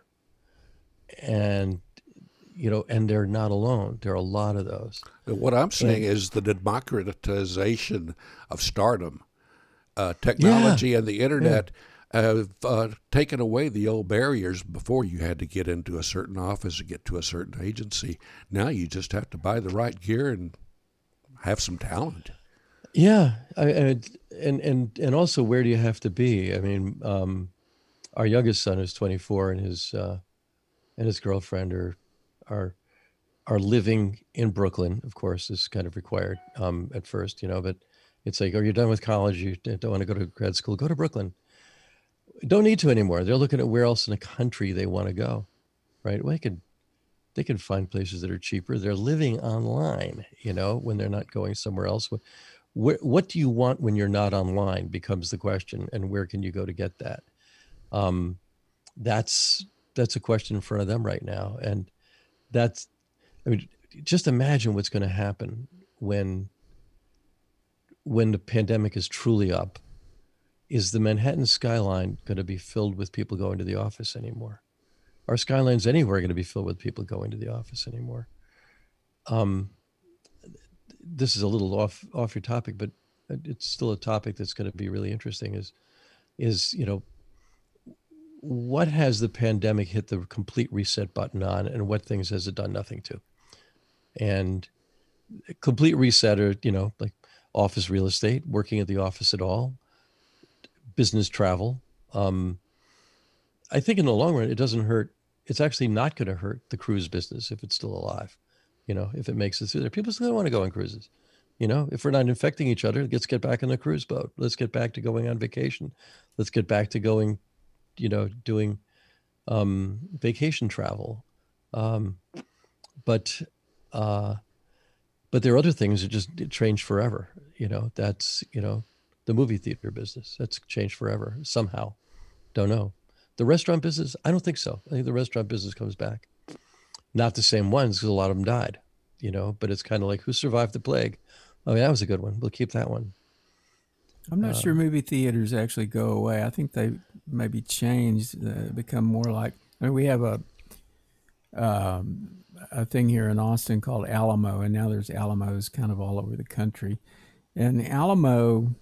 and you know, and they're not alone. There are a lot of those. What I'm saying and, is the democratization of stardom, uh, technology, yeah, and the internet. Yeah. have uh, taken away the old barriers. Before you had to get into a certain office or get to a certain agency. Now you just have to buy the right gear and have some talent. Yeah, I, and and and also, where do you have to be? I mean, um, our youngest son is twenty-four, and his uh, and his girlfriend are are are living in Brooklyn. Of course, is kind of required um, at first, you know. But it's like, oh, you're done with college. You don't want to go to grad school. Go to Brooklyn. Don't need to anymore. They're looking at where else in the country they want to go, right? Well, they can, they can find places that are cheaper. They're living online, you know, when they're not going somewhere else. What, what do you want when you're not online becomes the question, and where can you go to get that? Um, that's that's a question in front of them right now, and that's, I mean, just imagine what's going to happen when when the pandemic is truly up. Is the Manhattan skyline going to be filled with people going to the office anymore? Are skylines anywhere going to be filled with people going to the office anymore? Um, this is a little off off your topic, but it's still a topic that's going to be really interesting. Is is you know, what has the pandemic hit the complete reset button on, and what things has it done nothing to? And complete reset, or you know, like office real estate, working at the office at all. Business travel. Um, I think in the long run, it doesn't hurt. It's actually not going to hurt the cruise business if it's still alive. You know, if it makes it through there, people still want to go on cruises. You know, if we're not infecting each other, let's get back on the cruise boat. Let's get back to going on vacation. Let's get back to going, you know, doing um, vacation travel. Um, but uh, but there are other things that just changed forever. You know, that's, you know, the movie theater business, that's changed forever somehow. Don't know. The restaurant business, I don't think so. I think the restaurant business comes back. Not the same ones, because a lot of them died, you know, but it's kind of like, who survived the plague? Oh, yeah, that was a good one. We'll keep that one. I'm not uh, sure movie theaters actually go away. I think they maybe changed, uh, become more like, I mean, we have a um, a thing here in Austin called Alamo, and now there's Alamos kind of all over the country. And Alamo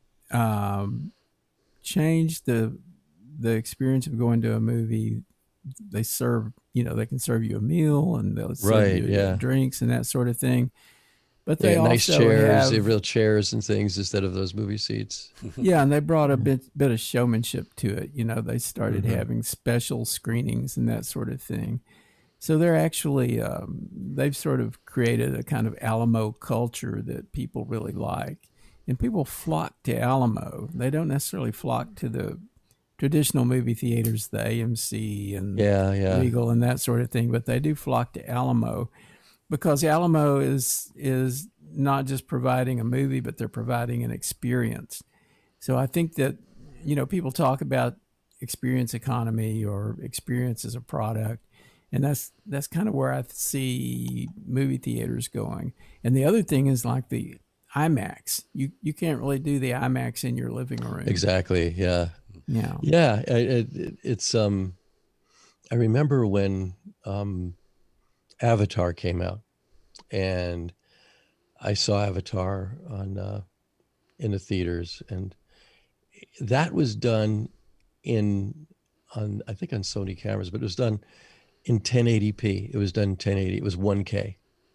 um, changed the the experience of going to a movie. They serve, you know, they can serve you a meal, and they'll serve right, you yeah. drinks and that sort of thing. But they, they also nice chairs, have real chairs and things instead of those movie seats. Yeah, and they brought a bit bit of showmanship to it. You know, they started mm-hmm. having special screenings and that sort of thing. So they're actually um, they've sort of created a kind of Alamo culture that people really like. And people flock to Alamo. They don't necessarily flock to the traditional movie theaters, the A M C and yeah, yeah. Regal and that sort of thing, but they do flock to Alamo because Alamo is is not just providing a movie, but they're providing an experience. So I think that, you know, people talk about experience economy or experience as a product, and that's that's kind of where I see movie theaters going. And the other thing is like the IMAX. You you can't really do the IMAX in your living room. Exactly. Yeah. Yeah. Yeah. It, it, it's um. I remember when um, Avatar came out, and I saw Avatar on uh, in the theaters, and that was done in on I think on Sony cameras, but it was done in ten eighty p. It was done in ten eighty. It was one K,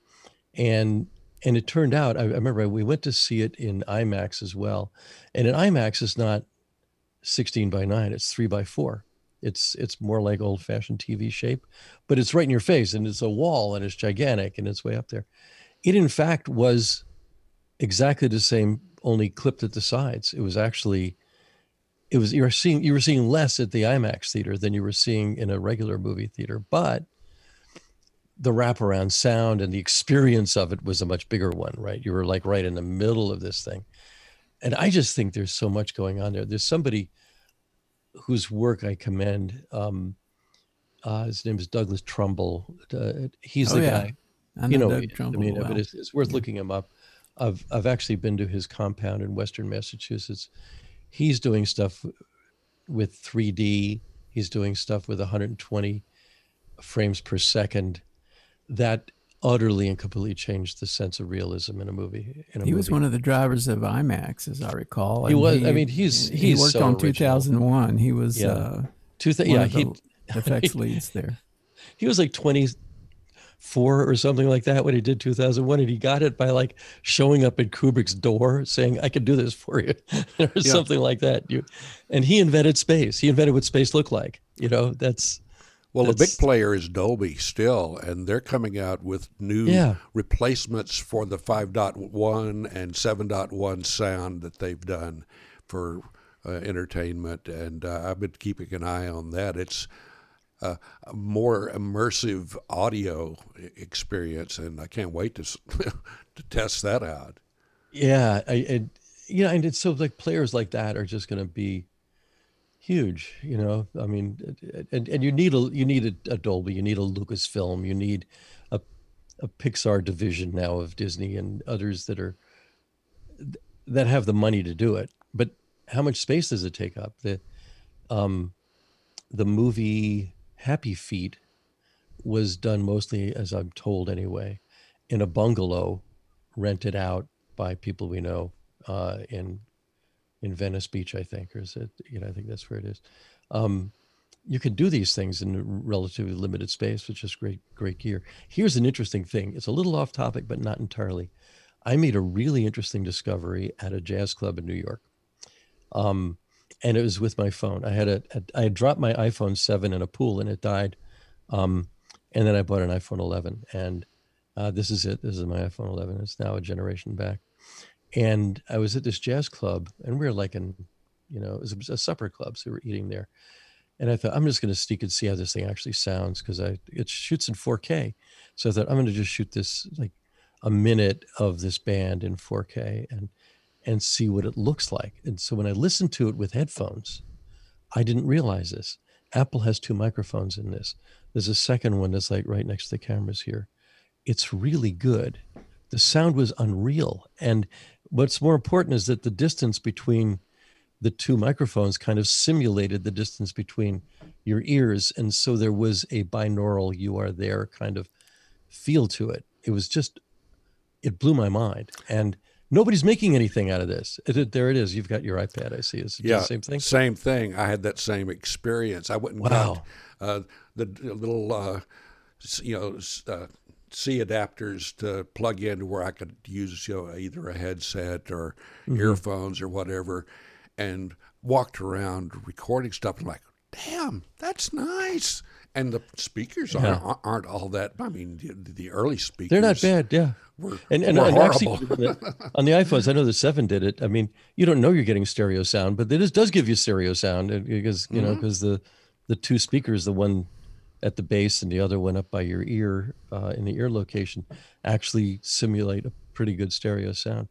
and and it turned out. I, I remember we went to see it in IMAX as well, and an IMAX is not sixteen by nine; it's three by four. It's it's more like old-fashioned T V shape, but it's right in your face, and it's a wall, and it's gigantic, and it's way up there. It in fact was exactly the same, only clipped at the sides. It was actually, it was you were seeing you were seeing less at the IMAX theater than you were seeing in a regular movie theater, but the wraparound sound and the experience of it was a much bigger one, right? You were like right in the middle of this thing, and I just think there's so much going on there. There's somebody whose work I commend. Um, uh, his name is Douglas Trumbull. Uh, he's Oh, the yeah. guy. I You know know, Doug I Trumbull mean, well. but it's, it's worth looking him up. I've I've actually been to his compound in Western Massachusetts. He's doing stuff with three D. He's doing stuff with one hundred twenty frames per second. That utterly and completely changed the sense of realism in a movie. In a He was movie. one of the drivers of IMAX, as I recall. He and was- I mean, he's- he he's worked so on original. two thousand one. He was Yeah. uh, Two th- one yeah, of he the effects leads there. he was like twenty-four or something like that when he did two thousand one, and he got it by like showing up at Kubrick's door saying, "I could do this for you," or Yeah. something like that. You, and he invented space. He invented what space looked like. You know, that's Well, the big That's- player is Dolby still, and they're coming out with new Yeah. replacements for the five point one and seven point one sound that they've done for uh, entertainment, and uh, I've been keeping an eye on that. It's uh, a more immersive audio e- experience, and I can't wait to s- to test that out. yeah. I, and you know, and it's so like players like that are just going to be huge. You know, I mean, and and you need a you need a, a Dolby, you need a Lucasfilm, you need a a Pixar division now of Disney and others that are that have the money to do it. But how much space does it take up? The um the movie Happy Feet was done mostly, as I'm told anyway, in a bungalow rented out by people we know uh, in in Venice Beach, I think, or is it? You know, I think that's where it is. Um, you can do these things in a relatively limited space with just great, great gear. Here's an interesting thing. It's a little off topic, but not entirely. I made a really interesting discovery at a jazz club in New York. Um, and it was with my phone. I had a, a I had dropped my iPhone seven in a pool and it died. Um, and then I bought an iPhone eleven, and uh, this is it. This is my iPhone eleven. It's now a generation back. And I was at this jazz club, and we were like in, you know, it was a supper club, so we were eating there. And I thought, I'm just going to sneak and see how this thing actually sounds, because I it shoots in four K. So I thought, I'm going to just shoot this like a minute of this band in four K and and see what it looks like. And so when I listened to it with headphones, I didn't realize this. Apple has two microphones in this. There's a second one that's like right next to the cameras here. It's really good. The sound was unreal. And what's more important is that the distance between the two microphones kind of simulated the distance between your ears. And so there was a binaural, you are there kind of feel to it. It was just, it blew my mind. And nobody's making anything out of this. It, it- there it is. You've got your iPad, I see. Is it Yeah, the same thing? Same thing. I had that same experience. I went and Wow. got uh, the, the little, uh, s- you know, s- uh, C adapters to plug in where I could use, you know, either a headset or Mm-hmm. earphones or whatever, and walked around recording stuff. And like, damn, that's nice. And the speakers Yeah. aren't, aren't all that. I mean, the, the early speakers. They're not bad, yeah. Were, And and, were and actually, horrible. the- on the iPhones, I know the seven did it. I mean, you don't know you're getting stereo sound, but it is, does give you stereo sound uh, because you know Mm-hmm. because the the two speakers, the one at the base and the other one up by your ear uh, in the ear location, actually simulate a pretty good stereo sound.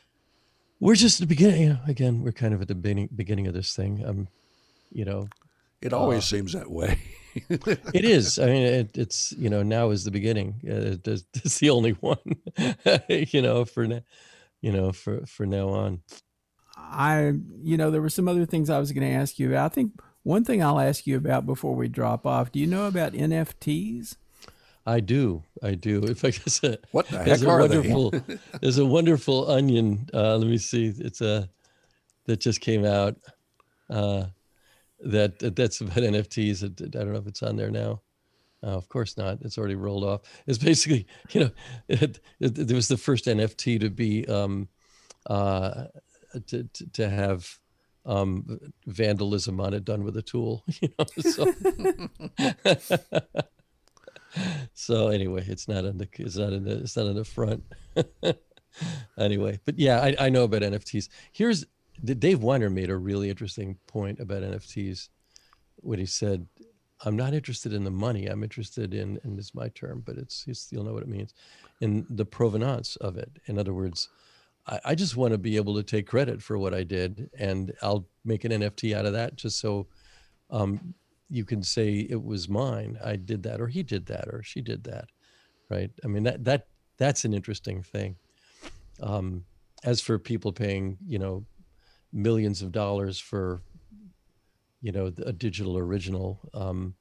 We're just at the beginning. You know, again, we're kind of at the beginning beginning of this thing. Um, you know, It always seems that way. it is. I mean, it, it's you know now is the beginning. Uh, it, it's the only one. you know, for now, you know, for for now on. I, you know, there were some other things I was going to ask you about. I think one thing I'll ask you about before we drop off. Do you know about N F Ts? I do. I do. In fact, there's a, What the there's heck a are they? wonderful, there's a wonderful onion. Uh, let me see. It's a that just came out. Uh, that, that that's about N F Ts. I don't know if it's on there now. Uh, of course not. It's already rolled off. It's basically, you know, it, it, it was the first N F T to be um, uh, to, to to have um, vandalism on it done with a tool. You know, so so anyway, it's not on the it's not in the it's not in the front. Anyway, but yeah, I, I know about N F Ts. Here's Dave Weiner made a really interesting point about N F Ts when he said, I'm not interested in the money. I'm interested in, and it's my term, but it's, it's you'll know what it means, in the provenance of it. In other words, I, I just want to be able to take credit for what I did, and I'll make an N F T out of that just so um, you can say it was mine. I did that, or he did that, or she did that, right? I mean, that that that's an interesting thing. Um, as for people paying, you know, millions of dollars for, you know, a digital original, um,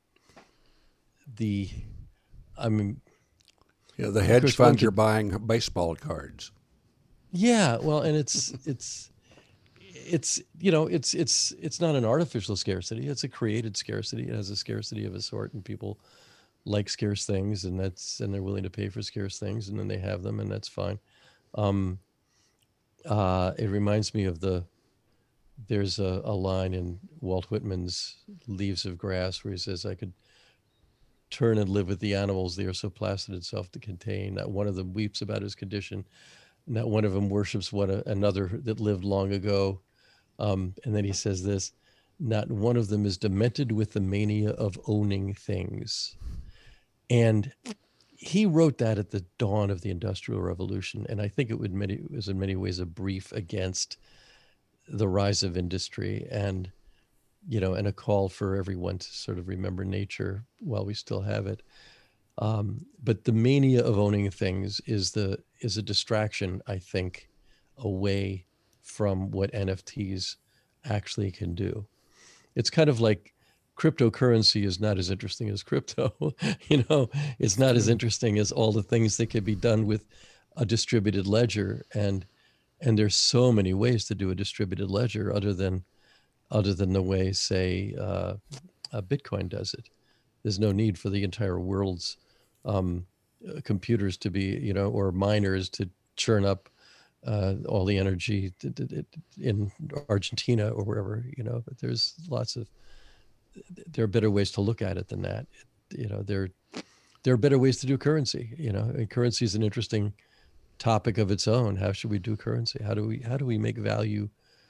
the, I mean, Yeah, the hedge Chris, funds one are buying baseball cards. yeah, well, and it's it's it's you know it's it's it's not an artificial scarcity. It's a created scarcity. It has a scarcity of a sort, and people like scarce things, and that's and they're willing to pay for scarce things, and then they have them, and that's fine. Um, uh, it reminds me of the there's a, a line in Walt Whitman's Leaves of Grass where he says, I could turn and live with the animals. They are so placid and self to contain. Not one of them weeps about his condition. Not one of them worships one another that lived long ago. Um, and then he says this, not one of them is demented with the mania of owning things. And he wrote that at the dawn of the Industrial Revolution. And I think it would many, it was in many ways a brief against the rise of industry, and, you know, and a call for everyone to sort of remember nature while we still have it. Um, but the mania of owning things is the is a distraction, I think, away from what N F Ts actually can do. It's kind of like cryptocurrency is not as interesting as crypto. You know, it's not as interesting as all the things that can be done with a distributed ledger, and and there's so many ways to do a distributed ledger other than other than the way, say, uh, uh, Bitcoin does it. There's no need for the entire world's um, uh, computers to be, you know, or miners to churn up uh, all the energy to, to, to, in Argentina or wherever, you know. But there's lots of, there are better ways to look at it than that. You know, there, there are better ways to do currency. You know, and currency is an interesting topic of its own. How should we do currency? How do we, how do we make value,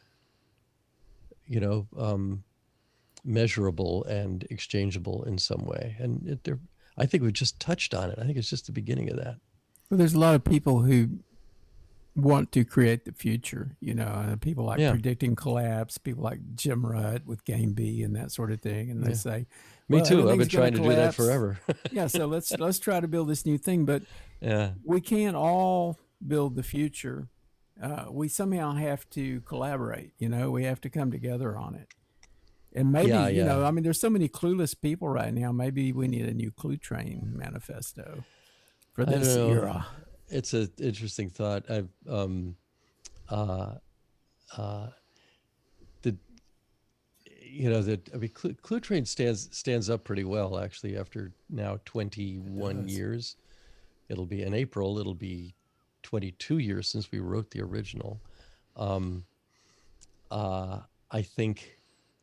you know, um, measurable and exchangeable in some way? And it, there, I think we've just touched on it. I think it's just the beginning of that. Well, there's a lot of people who want to create the future, you know, and people like Yeah. predicting collapse, people like Jim Rutt with Game B and that sort of thing. And they Yeah. say, Me well, too. I've been everything's gonna trying to do that collapse. forever. Yeah, so let's let's try to build this new thing, but Yeah. we can't all build the future. Uh, we somehow have to collaborate. You know, we have to come together on it. And maybe, Yeah, you yeah. know, I mean, there's so many clueless people right now. Maybe we need a new Clue Train manifesto for I don't this know. era. It's an interesting thought. I've, um, uh, uh, the, you know, that, I mean, Clue, Clue Train stands, stands up pretty well, actually, after now twenty-one does. years. It'll be in April, it'll be twenty-two years since we wrote the original. Um, uh, I think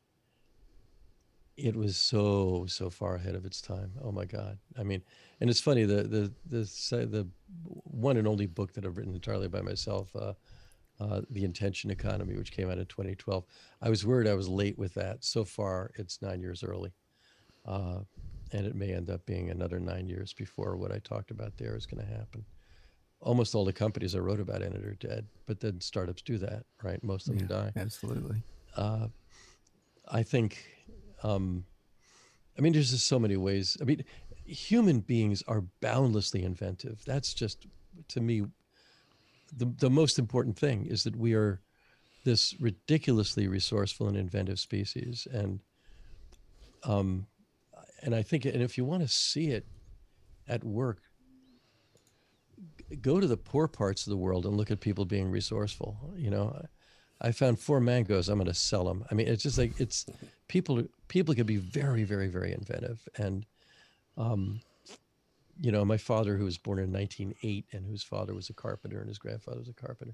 it was so, so far ahead of its time. Oh my God. I mean, and it's funny, the, the, the, se- the one and only book that I've written entirely by myself, uh, uh, The Intention Economy, which came out in twenty twelve. I was worried I was late with that. So far, it's nine years early. Uh, and it may end up being another nine years before what I talked about there is going to happen. Almost all the companies I wrote about in it are dead, but then startups do that, right? Most of them die. Absolutely. Uh, I think, um, I mean, there's just so many ways. I mean, human beings are boundlessly inventive. That's just, to me, the, the most important thing is that we are this ridiculously resourceful and inventive species. And, um, and I think, and if you want to see it at work, go to the poor parts of the world and look at people being resourceful. You know, I found four mangoes. I'm going to sell them. I mean, it's just like, it's people people can be very, very, very inventive. And um, you know, my father, who was born in nineteen oh eight, and whose father was a carpenter and his grandfather was a carpenter.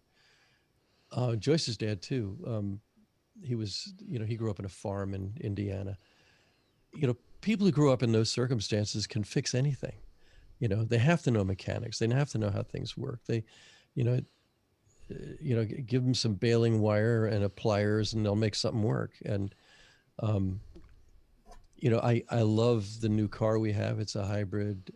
Uh, Joyce's dad too. Um, he was, you know, he grew up in a farm in Indiana. You know, people who grew up in those circumstances can fix anything. You know, they have to know mechanics. They have to know how things work. They, you know, you know, give them some baling wire and a pliers, and they'll make something work. And, um, you know, I I love the new car we have. It's a hybrid.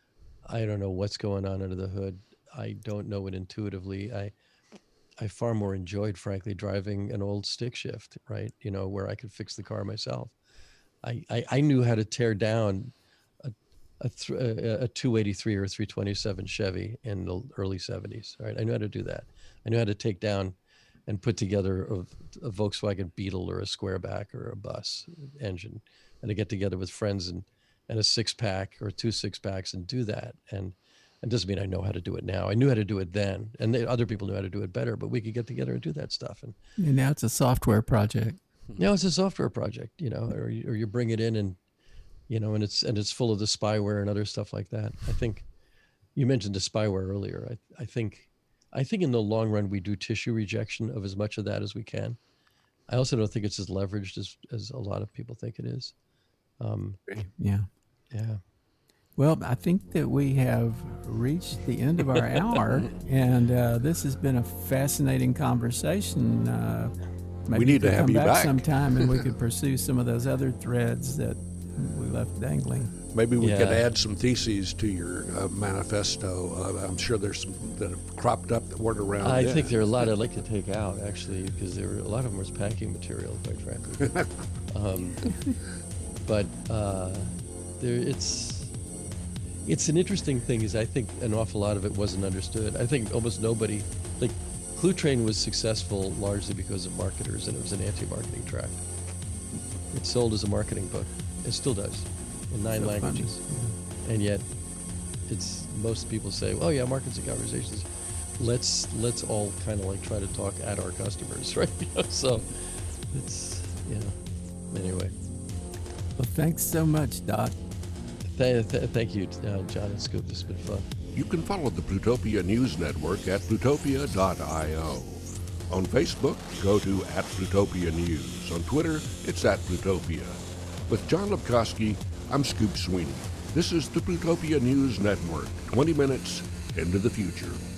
I don't know what's going on under the hood. I don't know it intuitively. I I far more enjoyed, frankly, driving an old stick shift, right? You know, where I could fix the car myself. I I, I knew how to tear down a a, th- a two eighty-three or a three twenty-seven Chevy in the early seventies, right? I knew how to do that. I knew how to take down and put together a, a Volkswagen Beetle or a Squareback or a bus engine, and to get together with friends and and a six pack or two six packs and do that. And it doesn't mean I know how to do it now. I knew how to do it then, and they, other people knew how to do it better. But we could get together and do that stuff. And, and now it's a software project. Now it's a software project, you know, or you, or you bring it in and, you know, and it's and it's full of the spyware and other stuff like that. I think you mentioned the spyware earlier. I I think I think in the long run we do tissue rejection of as much of that as we can. I also don't think it's as leveraged as as a lot of people think it is. Um, yeah. Yeah. Well, I think that we have reached the end of our hour, and uh, this has been a fascinating conversation. Uh, maybe we need you to have come you back, back sometime, and we could pursue some of those other threads that we left dangling. Maybe we Yeah. could add some theses to your uh, manifesto. Uh, I'm sure there's some that have cropped up that weren't around I then. think there are a lot I'd like to take out, actually, because there were a lot of them was packing material, quite frankly. um, but uh, there, it's it's an interesting thing. Is I think an awful lot of it wasn't understood. I think almost nobody, like Clue Train, was successful largely because of marketers, and it was an anti-marketing tract. It sold as a marketing book. It still does, in nine So languages, funny. and yet it's most people say, "Oh yeah, markets and conversations." Let's let's all kind of like try to talk at our customers, right? You know, so it's you know anyway. Well, thanks so much, Doc. Th- th- thank you, uh, John and Scoop. This has been fun. You can follow the Plutopia News Network at plutopia dot io. On Facebook, go to at Plutopia News. On Twitter, it's at Plutopia. With John Lepkowski, I'm Scoop Sweeney. This is the Plutopia News Network, twenty minutes into the future.